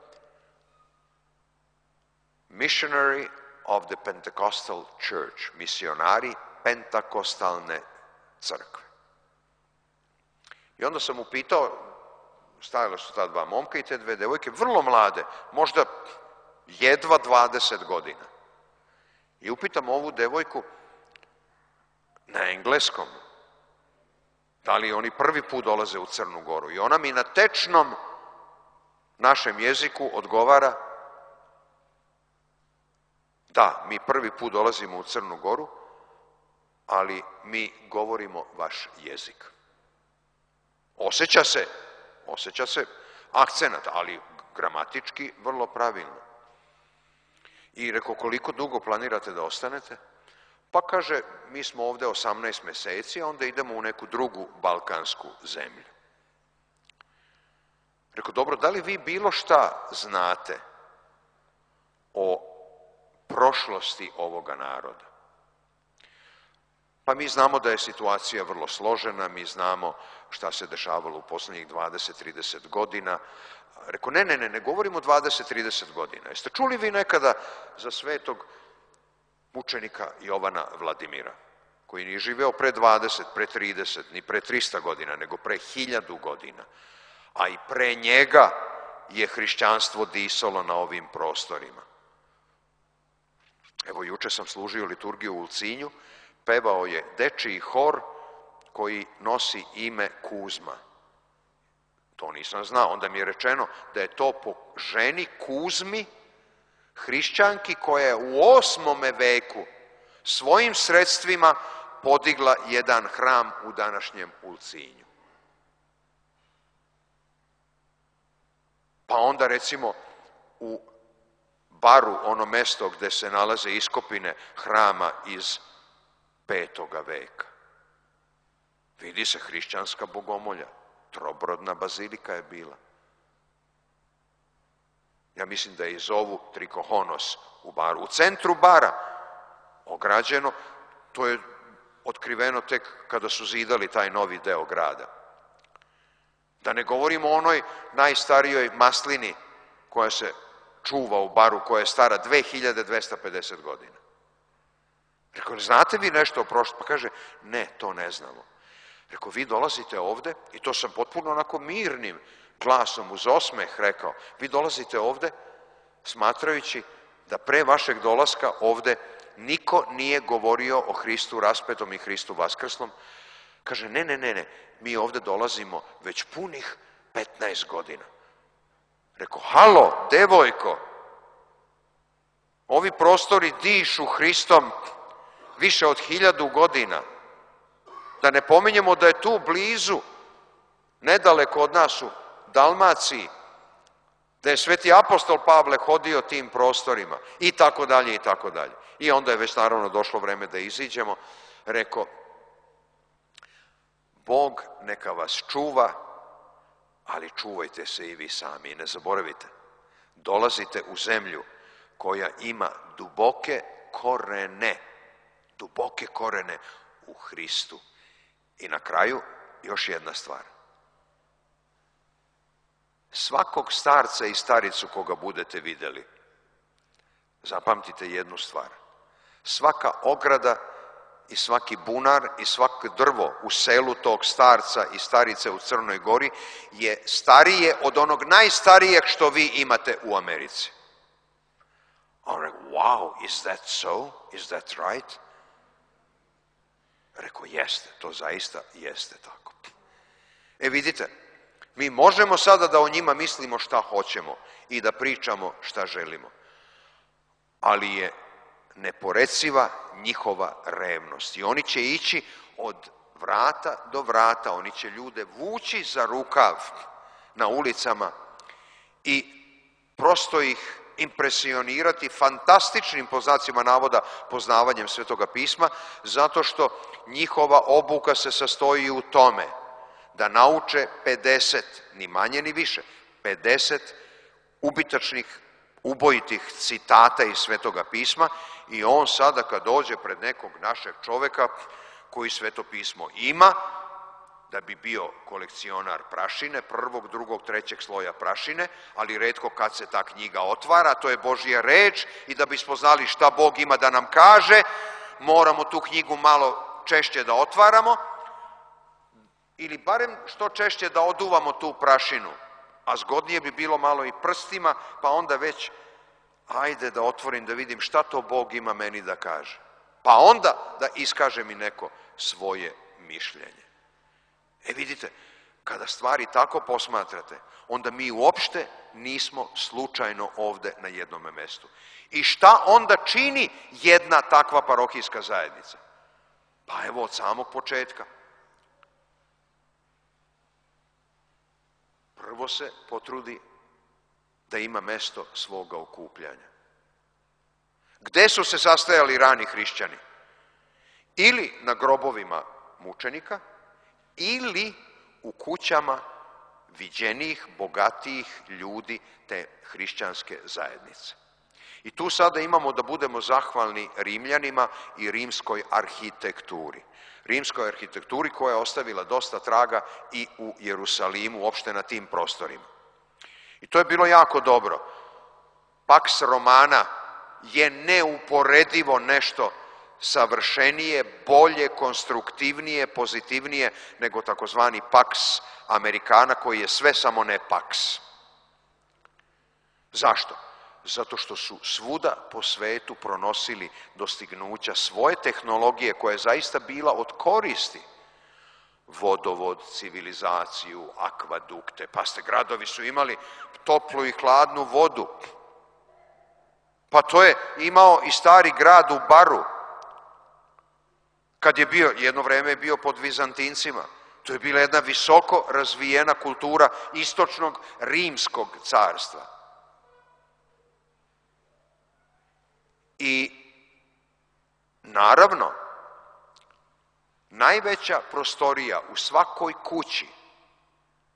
Missionary of the Pentecostal Church, misionari Pentakostalne crkve. I onda sam upitao, stajale su ta dva momka i te dve devojke, vrlo mlade, možda jedva dvadeset godina. I upitam ovu devojku na engleskom, da li oni prvi put dolaze u Crnu Goru. I ona mi na tečnom našem jeziku odgovara, da, mi prvi put dolazimo u Crnu Goru, ali mi govorimo vaš jezik. Osjeća se, osjeća se akcenat, ali gramatički vrlo pravilno. I rekao, koliko dugo planirate da ostanete? Pa kaže, mi smo ovde osamnaest meseci, a onda idemo u neku drugu balkansku zemlju. Rekao, dobro, da li vi bilo šta znate o prošlosti ovoga naroda? Pa mi znamo da je situacija vrlo složena, mi znamo šta se dešavalo u poslednjih dvadeset do trideset godina. Rekao, ne, ne, ne, ne govorimo dvadeset do trideset godina. Jeste čuli vi nekada za svetog mučenika Jovana Vladimira, koji nije živeo pre dvadeset, pre trideset, ni pre trista godina, nego pre hiljadu godina. A i pre njega je hrišćanstvo disalo na ovim prostorima. Evo, juče sam služio liturgiju u Ulcinju, pevao je dečiji hor koji nosi ime Kuzma. To nisam znao. Onda mi je rečeno da je to po ženi Kuzmi, hrišćanki koja je u osmome veku svojim sredstvima podigla jedan hram u današnjem Ulcinju. Pa onda recimo u Baru, ono mesto gde se nalaze iskopine hrama iz petoga veka. Vidi se hrišćanska bogomolja. trobrodna bazilika je bila. Ja mislim da je i zovu Trikohonos u Baru. U centru Bara, ograđeno, to je otkriveno tek kada su zidali taj novi deo grada. Da ne govorimo o onoj najstarijoj maslini koja se čuva u Baru, koja je stara dve hiljade dvesta pedeset godina. Rekao, znate vi nešto o prošlosti? Pa kaže, ne, to ne znamo. Rekao, vi dolazite ovde, i to sam potpuno onako mirnim glasom uz osmeh rekao, vi dolazite ovde smatrajući da pre vašeg dolaska ovde niko nije govorio o Hristu raspetom i Hristu vaskrslom. Kaže, ne, ne, ne, ne, mi ovde dolazimo već punih petnaest godina. Rekao, halo, devojko, ovi prostori dišu Hristom više od hiljadu godina. Da ne pominjemo da je tu blizu, nedaleko od nas u Dalmaciji, da je sveti apostol Pavle hodio tim prostorima i tako dalje i tako dalje. I onda je već naravno došlo vreme da iziđemo. Rekao, Bog neka vas čuva, ali čuvajte se i vi sami. I ne zaboravite, dolazite u zemlju koja ima duboke korene, duboke korene u Hristu. I na kraju još jedna stvar. Svakog starca i staricu koga budete vidjeli, zapamtite jednu stvar. Svaka ograda i svaki bunar i svako drvo u selu tog starca i starice u Crnoj Gori je starije od onog najstarijeg što vi imate u Americi. On rekao, wow, is that so? Is that right? Rekao, jeste, to zaista jeste tako. E vidite, mi možemo sada da o njima mislimo šta hoćemo i da pričamo šta želimo, ali je neporeciva njihova revnost. I oni će ići od vrata do vrata, oni će ljude vući za rukav na ulicama i prosto ih impresionirati fantastičnim, po znacima navoda, poznavanjem Svetoga pisma, zato što njihova obuka se sastoji u tome da nauče pedeset, ni manje ni više, pedeset ubitačnih, ubojitih citata iz Svetoga pisma i on sada kad dođe pred nekog našeg čoveka koji Sveto pismo ima, da bi bio kolekcionar prašine, prvog, drugog, trećeg sloja prašine, ali retko kad se ta knjiga otvara, to je Božja reč i da bismo znali šta Bog ima da nam kaže, moramo tu knjigu malo češće da otvaramo ili barem što češće da oduvamo tu prašinu, a zgodnije bi bilo malo i prstima, pa onda već ajde da otvorim da vidim šta to Bog ima meni da kaže. Pa onda da iskaže mi neko svoje mišljenje. E vidite, kada stvari tako posmatrate, onda mi uopšte nismo slučajno ovde na jednome mestu. I šta onda čini jedna takva parohijska zajednica? Pa evo od samog početka. Prvo se potrudi da ima mesto svoga okupljanja. Gde su se sastajali rani hrišćani? Ili na grobovima mučenika, ili u kućama viđenijih, bogatijih ljudi te hrišćanske zajednice. I tu sada imamo da budemo zahvalni Rimljanima i rimskoj arhitekturi. Rimskoj arhitekturi koja je ostavila dosta traga i u Jerusalimu, uopšte na tim prostorima. I to je bilo jako dobro. Pax Romana je neuporedivo nešto savršenije, bolje, konstruktivnije, pozitivnije nego takozvani Pax Americana koji je sve samo ne Pax. Zašto? Zato što su svuda po svetu pronosili dostignuća svoje tehnologije koja je zaista bila od koristi. Vodovod, civilizaciju, akvadukte, pa ste gradovi su imali toplu i hladnu vodu. Pa to je imao i stari grad u Baru, kad je bio, jedno vreme je bio pod Vizantincima. To je bila jedna visoko razvijena kultura istočnog rimskog carstva. I naravno, najveća prostorija u svakoj kući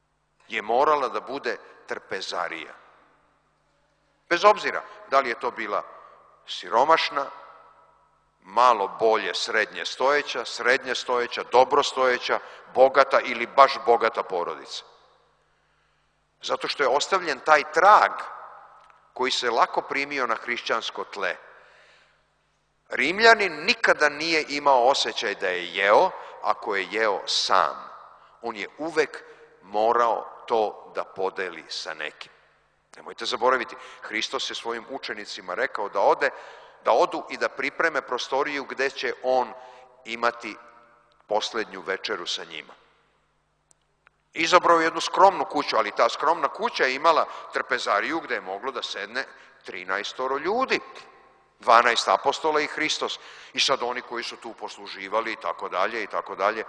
je morala da bude trpezarija. Bez obzira da li je to bila siromašna, malo bolje srednje stojeća, srednje stojeća, dobro stojeća, bogata ili baš bogata porodica. Zato što je ostavljen taj trag koji se lako primio na hrišćansko tle. Rimljanin nikada nije imao osjećaj da je jeo ako je jeo sam. On je uvek morao to da podeli sa nekim. Nemojte zaboraviti, Hristos je svojim učenicima rekao da ode, da odu i da pripreme prostoriju gde će on imati poslednju večeru sa njima. Izabrao jednu skromnu kuću, ali ta skromna kuća je imala trpezariju gde je moglo da sedne trinaestoro ljudi, dvanaest apostola i Hristos. I sad oni koji su tu posluživali i tako dalje i tako dalje.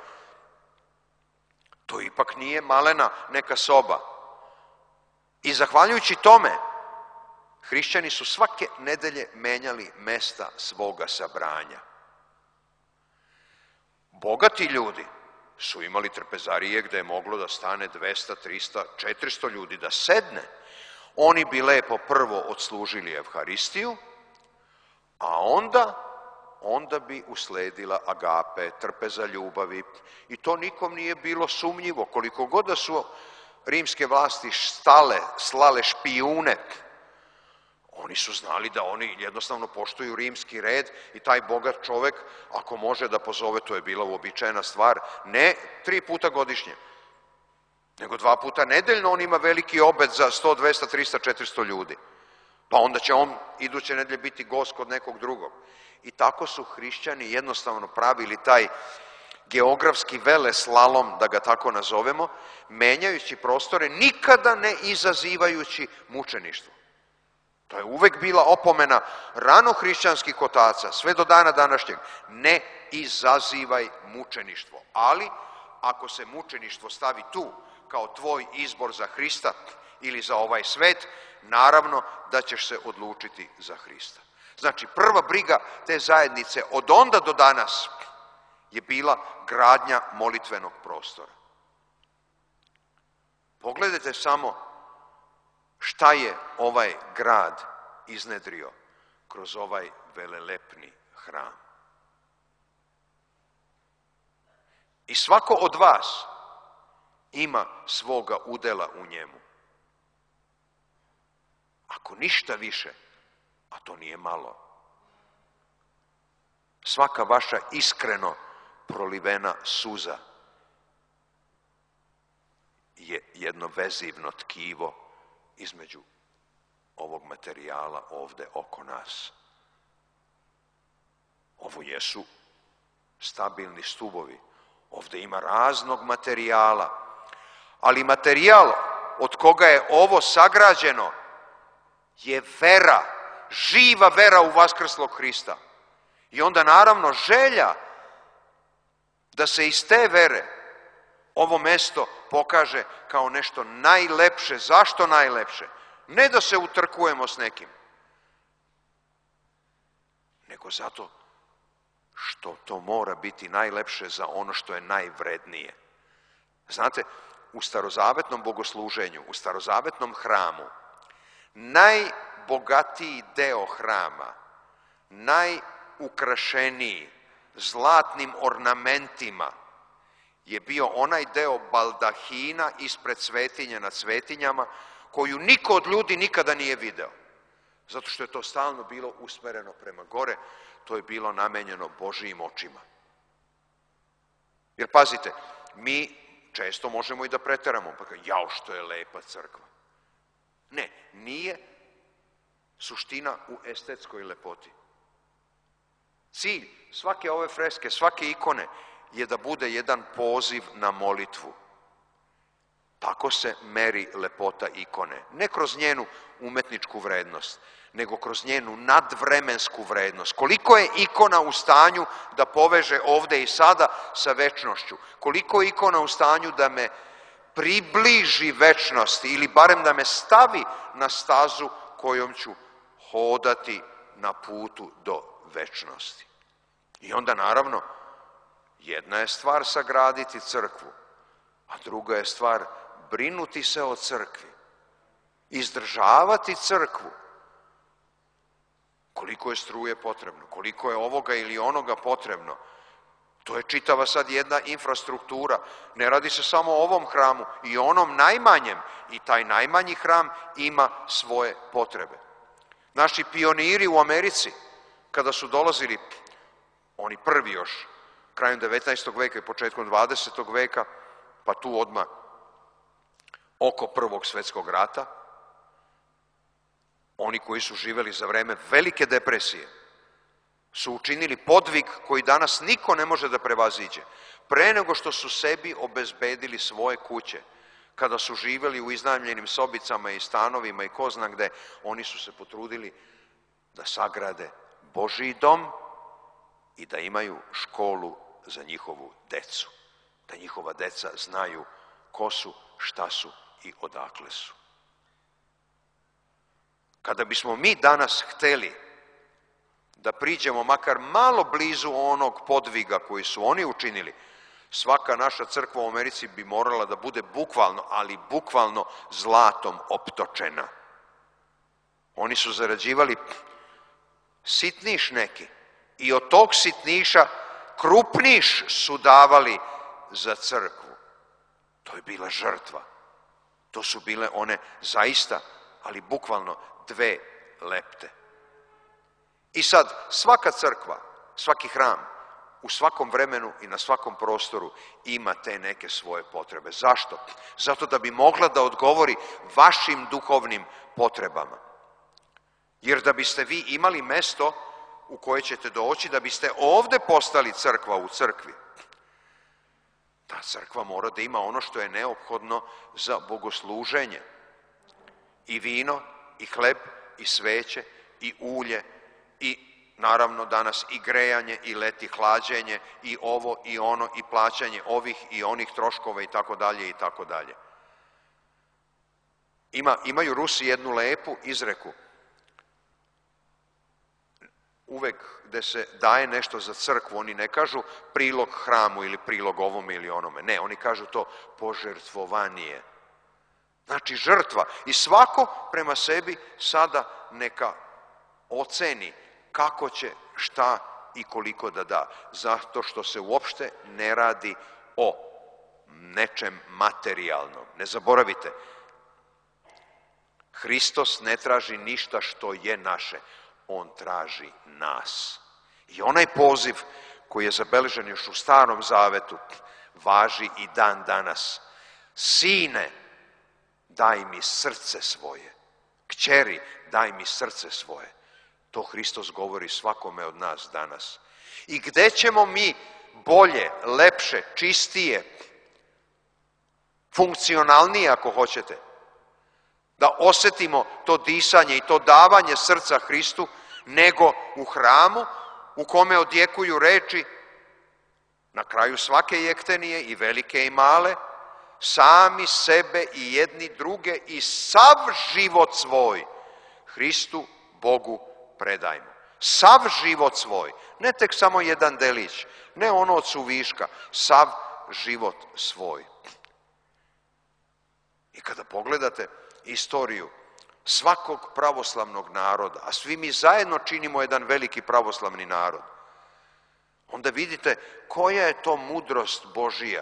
To ipak nije malena neka soba. I zahvaljujući tome, hrišćani su svake nedelje menjali mesta svoga sabranja. Bogati ljudi su imali trpezarije gde je moglo da stane dvesta, trista, četiristo ljudi da sedne. Oni bi lepo prvo odslužili Evharistiju, a onda, onda bi usledila agape, trpeza ljubavi. I to nikom nije bilo sumnjivo. Koliko god da su rimske vlasti stale, slale špijune, oni su znali da oni jednostavno poštuju rimski red i taj bogat čovek, ako može da pozove, to je bila uobičajena stvar, ne tri puta godišnje, nego dva puta nedeljno, on ima veliki obed za sto, dvesta, trista, četiristo ljudi. Pa onda će on iduće nedelje biti gost kod nekog drugog. I tako su hrišćani jednostavno pravili taj geografski veleslalom, da ga tako nazovemo, menjajući prostore, nikada ne izazivajući mučeništvo. To je uvek bila opomena rano hrišćanskih otaca, sve do dana današnjeg. Ne izazivaj mučeništvo. Ali, ako se mučeništvo stavi tu, kao tvoj izbor za Hrista ili za ovaj svet, naravno da ćeš se odlučiti za Hrista. Znači, prva briga te zajednice od onda do danas je bila gradnja molitvenog prostora. Pogledajte samo šta je ovaj grad iznedrio kroz ovaj velelepni hram. I svako od vas ima svoga udela u njemu. Ako ništa više, a to nije malo, svaka vaša iskreno prolivena suza je jedno vezivno tkivo između ovog materijala ovde oko nas. Ovo jesu stabilni stubovi. Ovde ima raznog materijala, ali materijal od koga je ovo sagrađeno je vera, živa vera u vaskrslog Hrista. I onda naravno želja da se iz te vere ovo mesto pokaže kao nešto najlepše. Zašto najlepše? Ne da se utrkujemo s nekim, nego zato što to mora biti najlepše za ono što je najvrednije. Znate, u starozavetnom bogosluženju, u starozavetnom hramu, najbogatiji deo hrama, najukrašeniji zlatnim ornamentima je bio onaj deo baldahina ispred svetinja nad svetinjama, koju niko od ljudi nikada nije video. Zato što je to stalno bilo usmereno prema gore, to je bilo namenjeno Božijim očima. Jer pazite, mi često možemo i da preteramo, pa kao, jao što je lepa crkva. Ne, nije suština u estetskoj lepoti. Cilj svake ove freske, svake ikone je da bude jedan poziv na molitvu. Tako se meri lepota ikone. Ne kroz njenu umetničku vrednost, nego kroz njenu nadvremensku vrednost. Koliko je ikona u stanju da poveže ovde i sada sa večnošću? Koliko je ikona u stanju da me približi večnosti ili barem da me stavi na stazu kojom ću hodati na putu do večnosti? I onda naravno, jedna je stvar sagraditi crkvu, a druga je stvar brinuti se o crkvi, izdržavati crkvu. Koliko je struje potrebno, koliko je ovoga ili onoga potrebno. To je čitava sad jedna infrastruktura. Ne radi se samo o ovom hramu i onom najmanjem. I taj najmanji hram ima svoje potrebe. Naši pioniri u Americi, kada su dolazili, oni prvi još, krajem devetnaestog veka i početkom dvadesetog veka, pa tu odmah oko Prvog svjetskog rata, oni koji su živjeli za vreme velike depresije, su učinili podvig koji danas niko ne može da prevaziđe. Pre nego što su sebi obezbedili svoje kuće, kada su živjeli u iznajmljenim sobicama i stanovima i ko zna gde, oni su se potrudili da sagrade Božji dom i da imaju školu za njihovu decu. Da njihova deca znaju ko su, šta su i odakle su. Kada bismo mi danas hteli da priđemo makar malo blizu onog podviga koji su oni učinili, svaka naša crkva u Americi bi morala da bude bukvalno, ali bukvalno zlatom optočena. Oni su zarađivali sitniš neki i od tog sitniša krupniš su davali za crkvu. To je bila žrtva. To su bile one zaista, ali bukvalno dve lepte. I sad svaka crkva, svaki hram, u svakom vremenu i na svakom prostoru ima te neke svoje potrebe. Zašto? Zato da bi mogla da odgovori vašim duhovnim potrebama. Jer da biste vi imali mesto u koje ćete doći, da biste ovde postali crkva u crkvi, ta crkva mora da ima ono što je neophodno za bogosluženje. I vino, i hleb, i sveće, i ulje, i naravno danas i grejanje, i leti hlađenje, i ovo, i ono, i plaćanje ovih i onih troškova i tako dalje i tako dalje. Ima, imaju Rusi jednu lepu izreku. Uvek gde se daje nešto za crkvu, oni ne kažu prilog hramu ili prilog ovome ili onome. Ne, oni kažu to požrtvovanje. Znači žrtva. I svako prema sebi sada neka oceni kako će, šta i koliko da da. Zato što se uopšte ne radi o nečem materijalnom. Ne zaboravite, Hristos ne traži ništa što je naše. On traži nas. I onaj poziv koji je zabeležen još u Starom Zavetu važi i dan danas. Sine, daj mi srce svoje. Kćeri, daj mi srce svoje. To Hristos govori svakome od nas danas. I gde ćemo mi bolje, lepše, čistije, funkcionalnije ako hoćete, da osetimo to disanje i to davanje srca Hristu, nego u hramu u kome odjekuju reči na kraju svake jektenije i velike i male, sami sebe i jedni druge i sav život svoj Hristu Bogu predajmo. Sav život svoj, ne tek samo jedan delić, ne ono od suviška, sav život svoj. I kada pogledate istoriju svakog pravoslavnog naroda, a svi mi zajedno činimo jedan veliki pravoslavni narod, onda vidite koja je to mudrost Božija,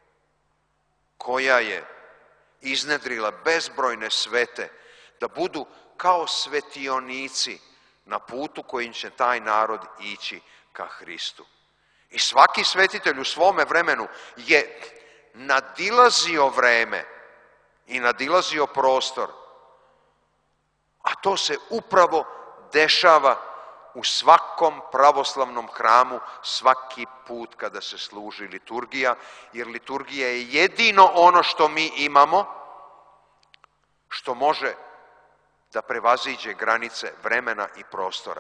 koja je iznedrila bezbrojne svete da budu kao svetionici na putu kojim će taj narod ići ka Hristu. I svaki svetitelj u svome vremenu je nadilazio vreme i nadilazio prostor, a to se upravo dešava u svakom pravoslavnom hramu svaki put kada se služi liturgija, jer liturgija je jedino ono što mi imamo, što može da prevaziđe granice vremena i prostora.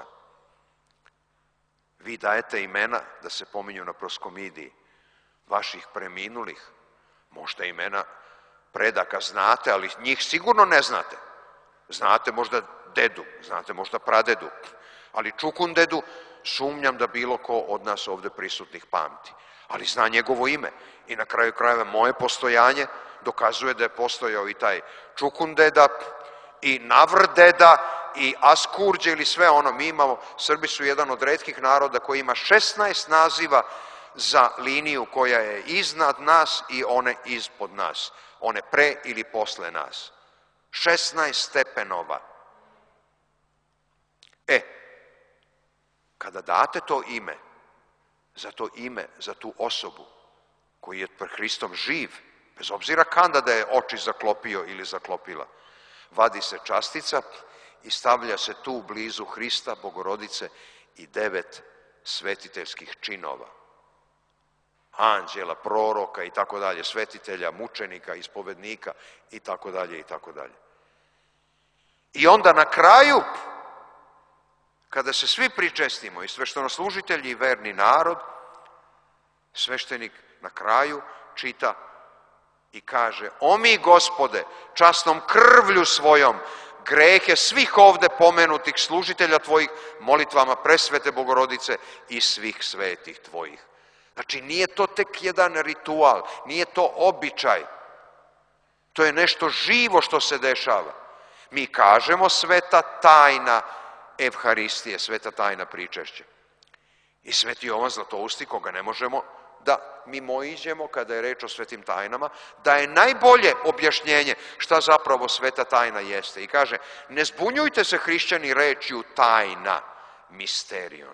Vi dajete imena da se pominju na proskomidiji vaših preminulih, možda imena predaka znate, ali njih sigurno ne znate. Znate možda dedu, znate možda pradedu, ali čukundedu sumnjam da bilo ko od nas ovde prisutnih pamti. Ali zna njegovo ime i na kraju krajeva moje postojanje dokazuje da je postojao i taj Čukundeda i Navrdeda i Askurđe ili sve ono. Mi imamo, Srbi su jedan od retkih naroda koji ima šesnaest naziva za liniju koja je iznad nas i one ispod nas, one pre ili posle nas. šesnaest stepenova. E, kada date to ime, za to ime, za tu osobu koji je pred Hristom živ, bez obzira kada da je oči zaklopio ili zaklopila, vadi se častica i stavlja se tu blizu Hrista, Bogorodice i devet svetiteljskih činova. Anđela, proroka i tako dalje, svetitelja, mučenika, ispovednika i tako dalje i tako dalje. I onda na kraju, kada se svi pričestimo, i sveštenoslужitelji i verni narod, sveštenik na kraju čita i kaže: o mi, Gospode, časnom krvlju svojom, grehe svih ovde pomenutih služitelja Tvojih, molitvama presvete Bogorodice i svih svetih Tvojih. Znači, nije to tek jedan ritual, nije to običaj. To je nešto živo što se dešava. Mi kažemo sveta tajna Evharistije, sveta tajna pričešća. I Sveti Jovan Zlatousti, koga ne možemo da mimoiđemo kada je reč o svetim tajnama, da je najbolje objašnjenje šta zapravo sveta tajna jeste. I kaže: ne zbunjujte se, hrišćani, rečju tajna, misterion.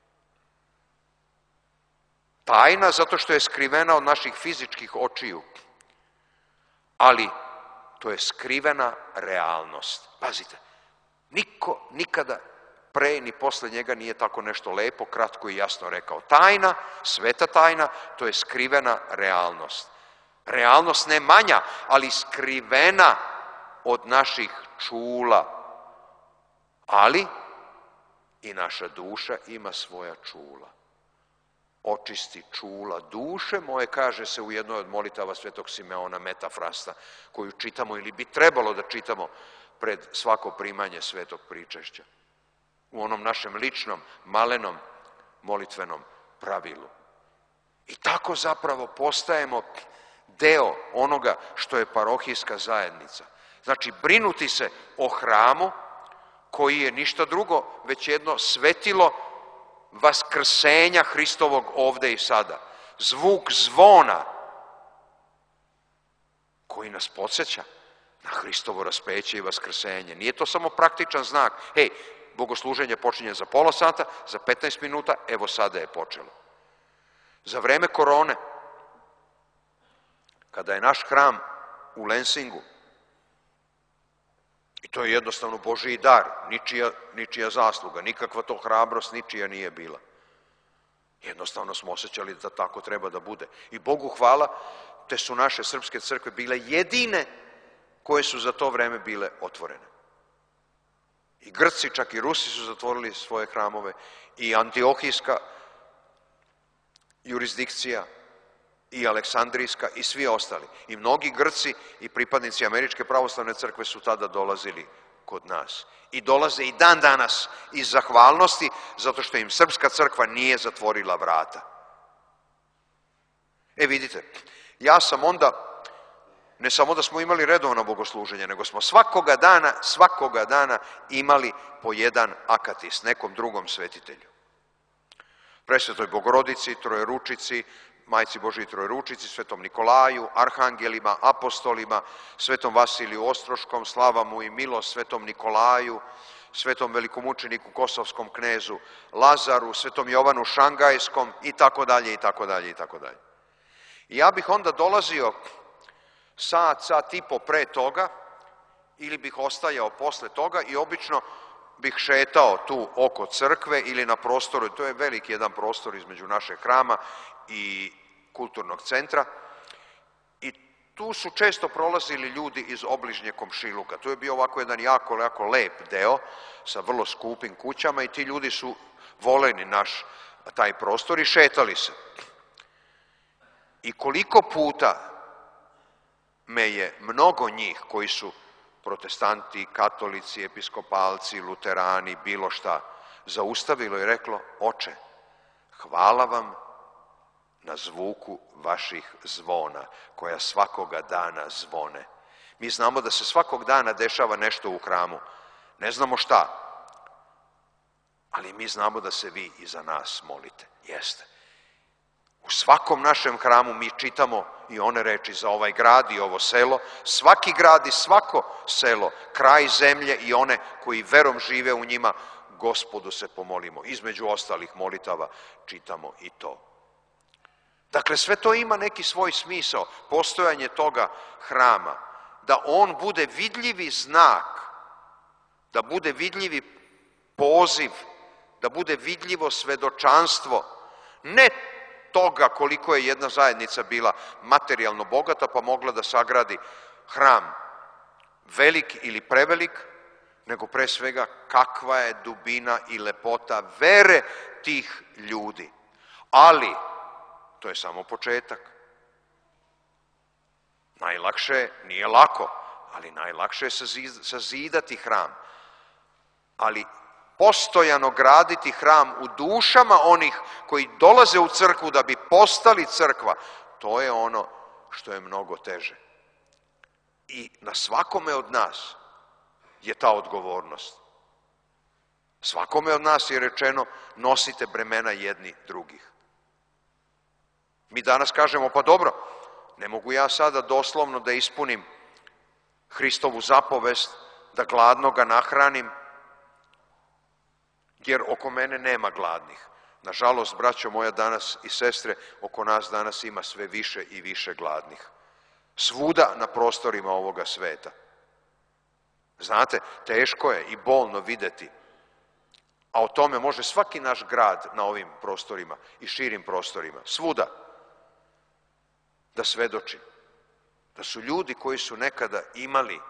Tajna zato što je skrivena od naših fizičkih očiju, ali to je skrivena realnost. Pazite, niko nikada pre ni posle njega nije tako nešto lepo, kratko i jasno rekao. Tajna, sveta tajna, to je skrivena realnost. Realnost ne manja, ali skrivena od naših čula. Ali i naša duša ima svoja čula. Očisti čula duše moje, kaže se u jednoj od molitava svetog Simeona Metafrasta, koju čitamo ili bi trebalo da čitamo pred svako primanje svetog pričešća. U onom našem ličnom, malenom, molitvenom pravilu. I tako zapravo postajemo deo onoga što je parohijska zajednica. Znači, brinuti se o hramu koji je ništa drugo, već jedno svetilo vaskrsenja Hristovog ovde i sada. Zvuk zvona koji nas podsjeća na Hristovo raspeće i vaskrsenje. Nije to samo praktičan znak. Hej, bogosluženje počinje za pola sata, za petnaest minuta, evo sada je počelo. Za vreme korone, kada je naš hram u Lensingu, i to je jednostavno Božiji dar, ničija, ničija zasluga, nikakva to hrabrost ničija nije bila. Jednostavno smo osjećali da tako treba da bude. I Bogu hvala, te su naše srpske crkve bile jedine koje su za to vreme bile otvorene. I Grci, čak i Rusi su zatvorili svoje hramove, i Antiohijska jurisdikcija, i Aleksandrijska, i svi ostali. I mnogi Grci i pripadnici Američke pravoslavne crkve su tada dolazili kod nas. I dolaze i dan danas iz zahvalnosti, zato što im Srpska crkva nije zatvorila vrata. E vidite, ja sam onda, ne samo da smo imali redovno bogosluženje, nego smo svakoga dana, svakoga dana imali po jedan akatis, nekom drugom svetitelju. Presvetoj Bogorodici, Trojeručici, Majci Božiji Trojeručici, Svetom Nikolaju, arhangelima, apostolima, Svetom Vasiliju Ostroškom, slava mu i milost Svetom Nikolaju, Svetom velikomučeniku Kosovskom knezu Lazaru, Svetom Jovanu Šangajskom i tako dalje i tako dalje i tako dalje. I ja bih onda dolazio sat, sat i po pre toga, ili bih ostajao posle toga i obično bih šetao tu oko crkve ili na prostoru, to je veliki jedan prostor između našeg hrama i kulturnog centra, i tu su često prolazili ljudi iz obližnje komšiluka. Tu je bio ovako jedan jako, jako lep deo sa vrlo skupim kućama i ti ljudi su voleni naš taj prostor i šetali se. I koliko puta me je mnogo njih koji su protestanti, katolici, episkopalci, luterani, bilo šta, zaustavilo i reklo: Oče, hvala vam na zvuku vaših zvona, koja svakoga dana zvone. Mi znamo da se svakog dana dešava nešto u hramu. Ne znamo šta, ali mi znamo da se vi i za nas molite. Jeste. U svakom našem hramu mi čitamo i one reči za ovaj grad i ovo selo, svaki grad i svako selo, kraj zemlje i one koji verom žive u njima, Gospodu se pomolimo. Između ostalih molitava čitamo i to. Dakle, sve to ima neki svoj smisao, postojanje toga hrama, da on bude vidljivi znak, da bude vidljivi poziv, da bude vidljivo svedočanstvo, ne toga koliko je jedna zajednica bila materijalno bogata pa mogla da sagradi hram velik ili prevelik, nego pre svega kakva je dubina i lepota vere tih ljudi. Ali to je samo početak. Najlakše, nije lako, ali najlakše je sazidati hram. Ali postojano graditi hram u dušama onih koji dolaze u crkvu da bi postali crkva, to je ono što je mnogo teže. I na svakome od nas je ta odgovornost. Svakome od nas je rečeno: nosite bremena jedni drugih. Mi danas kažemo: pa dobro, ne mogu ja sada doslovno da ispunim Hristovu zapovest, da gladnoga nahranim, jer oko mene nema gladnih. Nažalost, braćo moja danas i sestre, oko nas danas ima sve više i više gladnih. Svuda na prostorima ovoga sveta. Znate, teško je i bolno videti, a o tome može svaki naš grad na ovim prostorima i širim prostorima, svuda, da svedoči. Da su ljudi koji su nekada imali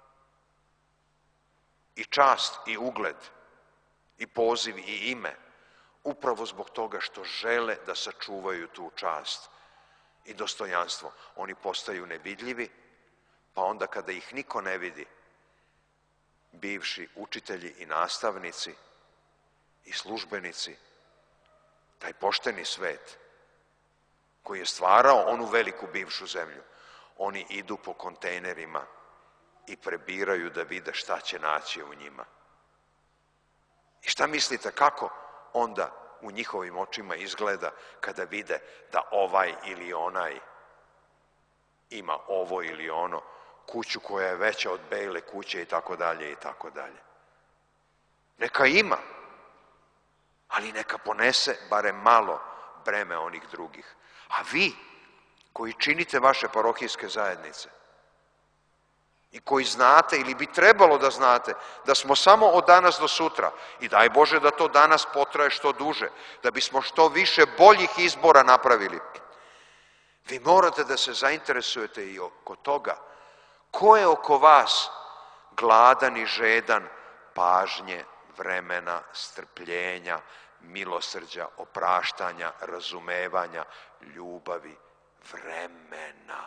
i čast i ugled i poziv i ime, upravo zbog toga što žele da sačuvaju tu čast i dostojanstvo, oni postaju nevidljivi, pa onda kada ih niko ne vidi, bivši učitelji i nastavnici i službenici, taj pošteni svet koji je stvarao onu veliku bivšu zemlju, oni idu po kontejnerima i prebiraju da vide šta će naći u njima. I šta mislite, kako onda u njihovim očima izgleda kada vide da ovaj ili onaj ima ovo ili ono, kuću koja je veća od Bejle kuće i tako dalje i tako dalje. Neka ima, ali neka ponese barem malo breme onih drugih. A vi koji činite vaše parohijske zajednice i koji znate ili bi trebalo da znate da smo samo od danas do sutra, i daj Bože da to danas potraje što duže, da bismo što više boljih izbora napravili, vi morate da se zainteresujete i oko toga ko je oko vas gladan i žedan pažnje, vremena, strpljenja, milosrđa, opraštanja, razumevanja, ljubavi, vremena.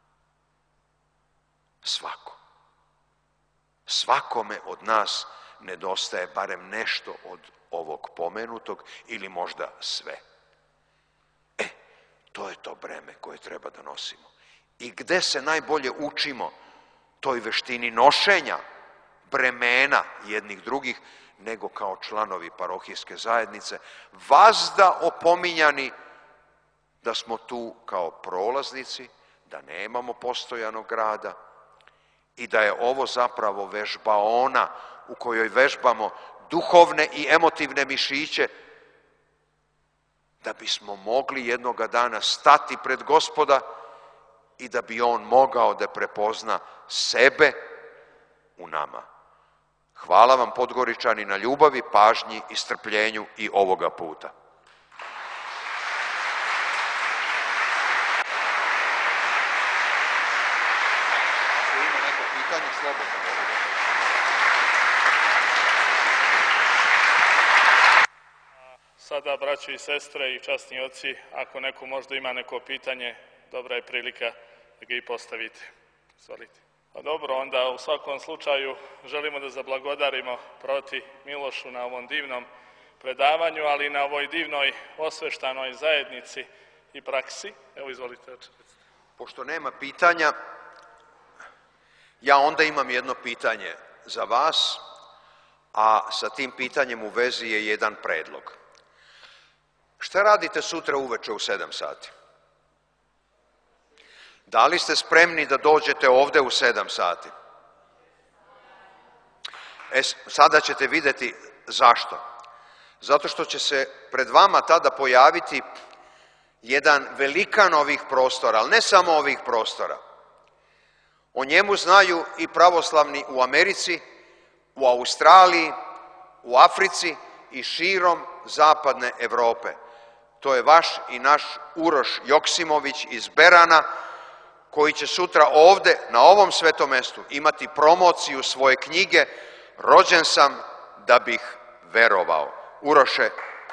Svako. Svakome od nas nedostaje barem nešto od ovog pomenutog ili možda sve. E, to je to breme koje treba da nosimo. I gde se najbolje učimo toj veštini nošenja bremena jednih drugih, nego kao članovi parohijske zajednice, vazda opominjani da smo tu kao prolaznici, da nemamo postojanog grada i da je ovo zapravo vežbaona u kojoj vežbamo duhovne i emotivne mišiće, da bismo mogli jednoga dana stati pred Gospoda i da bi on mogao da prepozna sebe u nama. Hvala vam, Podgoričani, na ljubavi, pažnji i strpljenju i ovoga puta. Ako ima neko pitanje, slobodno. Sada, braći i sestre i časni oci, ako neko možda ima neko pitanje, dobra je prilika da ga i postavite. Izvolite. Pa dobro, onda u svakom slučaju želimo da zablagodarimo proti Milošu na ovom divnom predavanju, ali i na ovoj divnoj osveštanoj zajednici i praksi. Evo, izvolite. Pošto nema pitanja, ja onda imam jedno pitanje za vas, a sa tim pitanjem u vezi je jedan predlog. Šta radite sutra uveče u sedam sati? Da li ste spremni da dođete ovde u sedam sati? E, sada ćete vidjeti zašto. Zato što će se pred vama tada pojaviti jedan velikan ovih prostora, ali ne samo ovih prostora. O njemu znaju i pravoslavni u Americi, u Australiji, u Africi i širom zapadne Evrope. To je vaš i naš Uroš Joksimović iz Berana, koji će sutra ovde, na ovom svetom mestu, imati promociju svoje knjige Rođen sam da bih verovao. Uroše,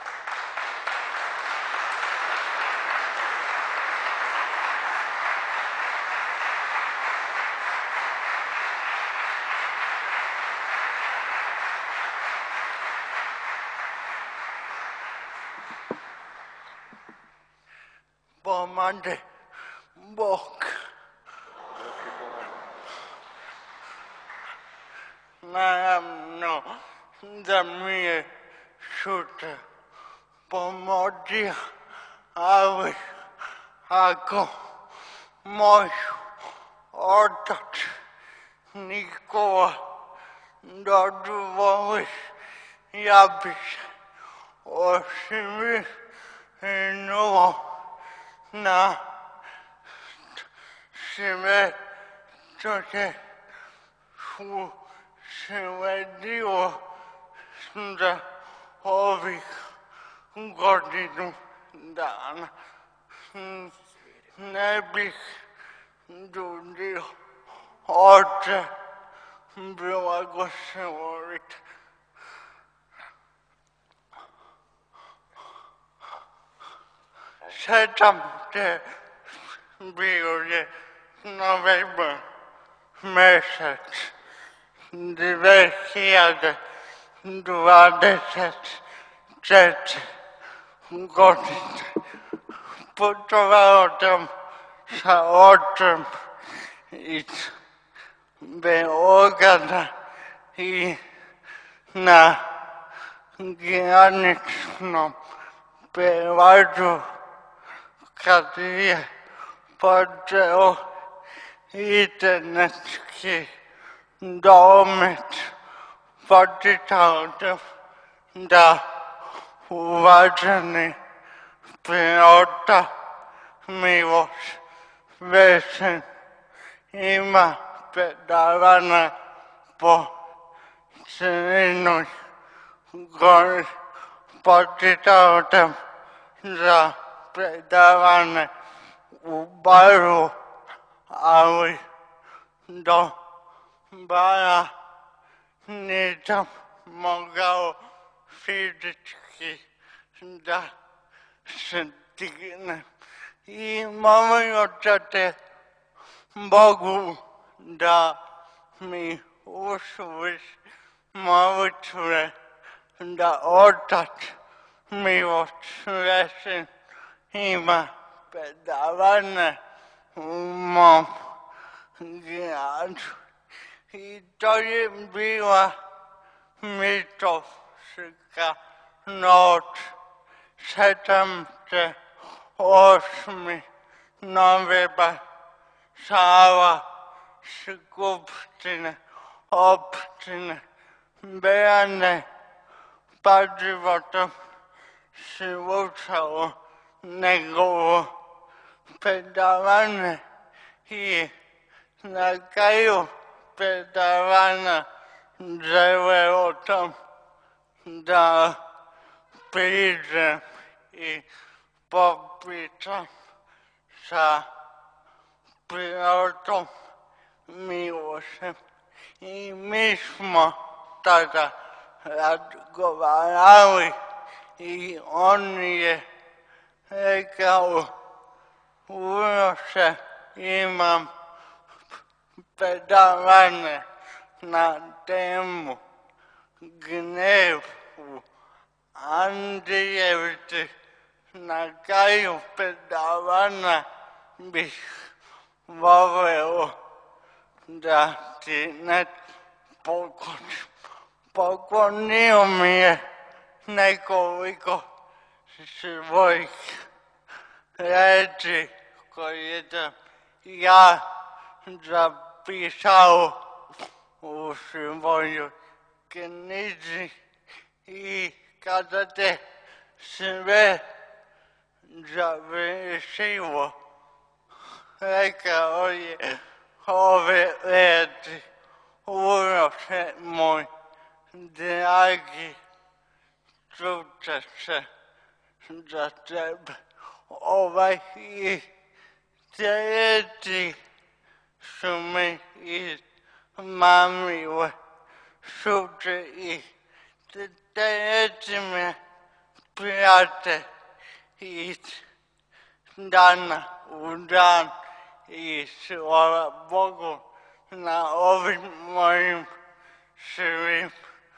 pomaže Bog. Naravno da mi je sutra pomoći, ali ako moj otac Nikola dozvoli, ja bih osvinuo na sve što se usledilo za ovih godinu dana. Ne bih dužio. Oče, blagoslovite. Sedam te bio je novembar mesec dve hiljade dvadeset četvrte. godine. Putovao sam sa očem iz Beograda i na graničnom prelazu kad je počeo internetski domet, počitao sam da uvaženi pilota Miloš Veselin ima predavanja po Crnoj Gori. Počitao sam za predavanje u baru, ali do bara nisam mogao fizički da se stignem. I molio sam te Bogu da mi usvojiš molitve da otac Miloš Veselin ima predavanje u mom gradu. I to je bila mitovska noć, sedamdeseti osmi novembar, sala Skupštine opštine Berane. Pažljivo sam slušao njegovo predavanje i na kraju predavanja želeo sam da priđem i popričam sa pilotom Milošem. I mi smo tada razgovarali i on je rekao: Uroše, imam predavanje na temu gnev u Andrijević, na kraju predavanja bih voleo da ti ne pokloni. Poklonio mi je nekoliko svojih reči koje sam ja zapisao u svojoj knjizi i kada te sve završilo, rekao je ove reči: Uroše moj dragi, čuće se za tebe. Ovaj i treći su mi iz mamile šuće i treći me prate iz dana u dan i hvala Bogu na ovim mojim svim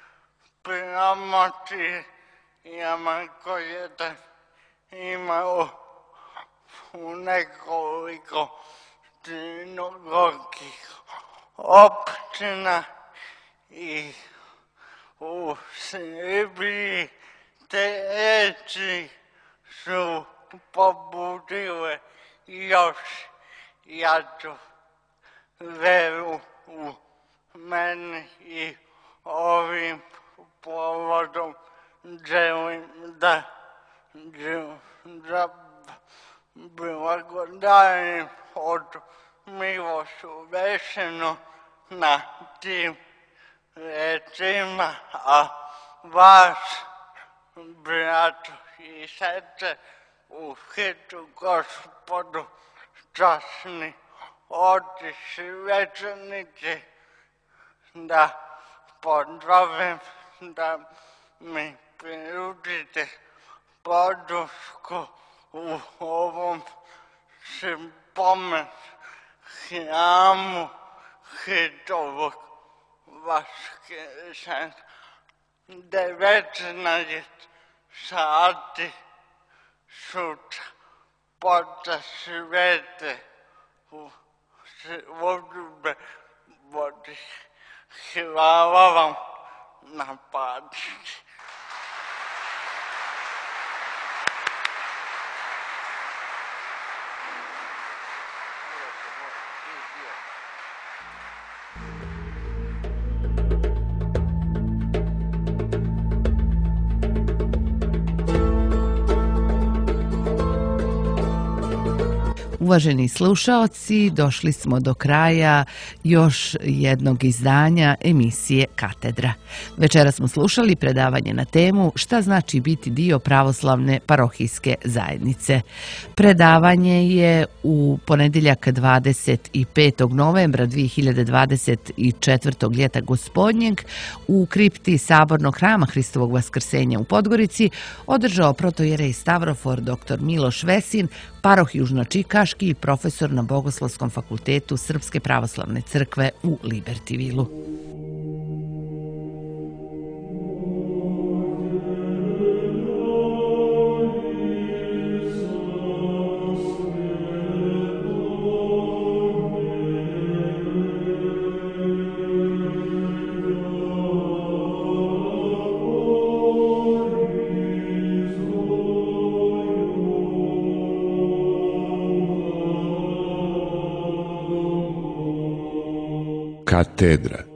promocijama koje sam imao u nekoliko crnogorskih općina i u Srbiji. Treći su pobudile još jaču veru u meni i ovim povodom želim da blagodarim od Milošu Vešinu na tim rečima, a vas, braćo i sestre, u Hristu Gospodu časni oci svećenici, da pozdravim, da mi pružite podršku u ovom spomen hramu Hristovog Vaskrsenja. devetnaest sati sutra posta svete u službe Božje. Hvala vam na pažnji. Uvaženi slušaoci, došli smo do kraja još jednog izdanja emisije Katedra. Večera smo slušali predavanje na temu šta znači biti dio pravoslavne parohijske zajednice. Predavanje je u ponedjeljak dvadeset petog novembra dvije hiljade dvadeset četvrtog ljeta gospodnjeg u kripti Sabornog hrama Hristovog Vaskrsenja u Podgorici održao protojerej Stavrofor dr Miloš Vesin, paroh Južnočikaški i profesor na Bogoslovskom fakultetu Srpske pravoslavne crkve u Libertivilu. Katedra.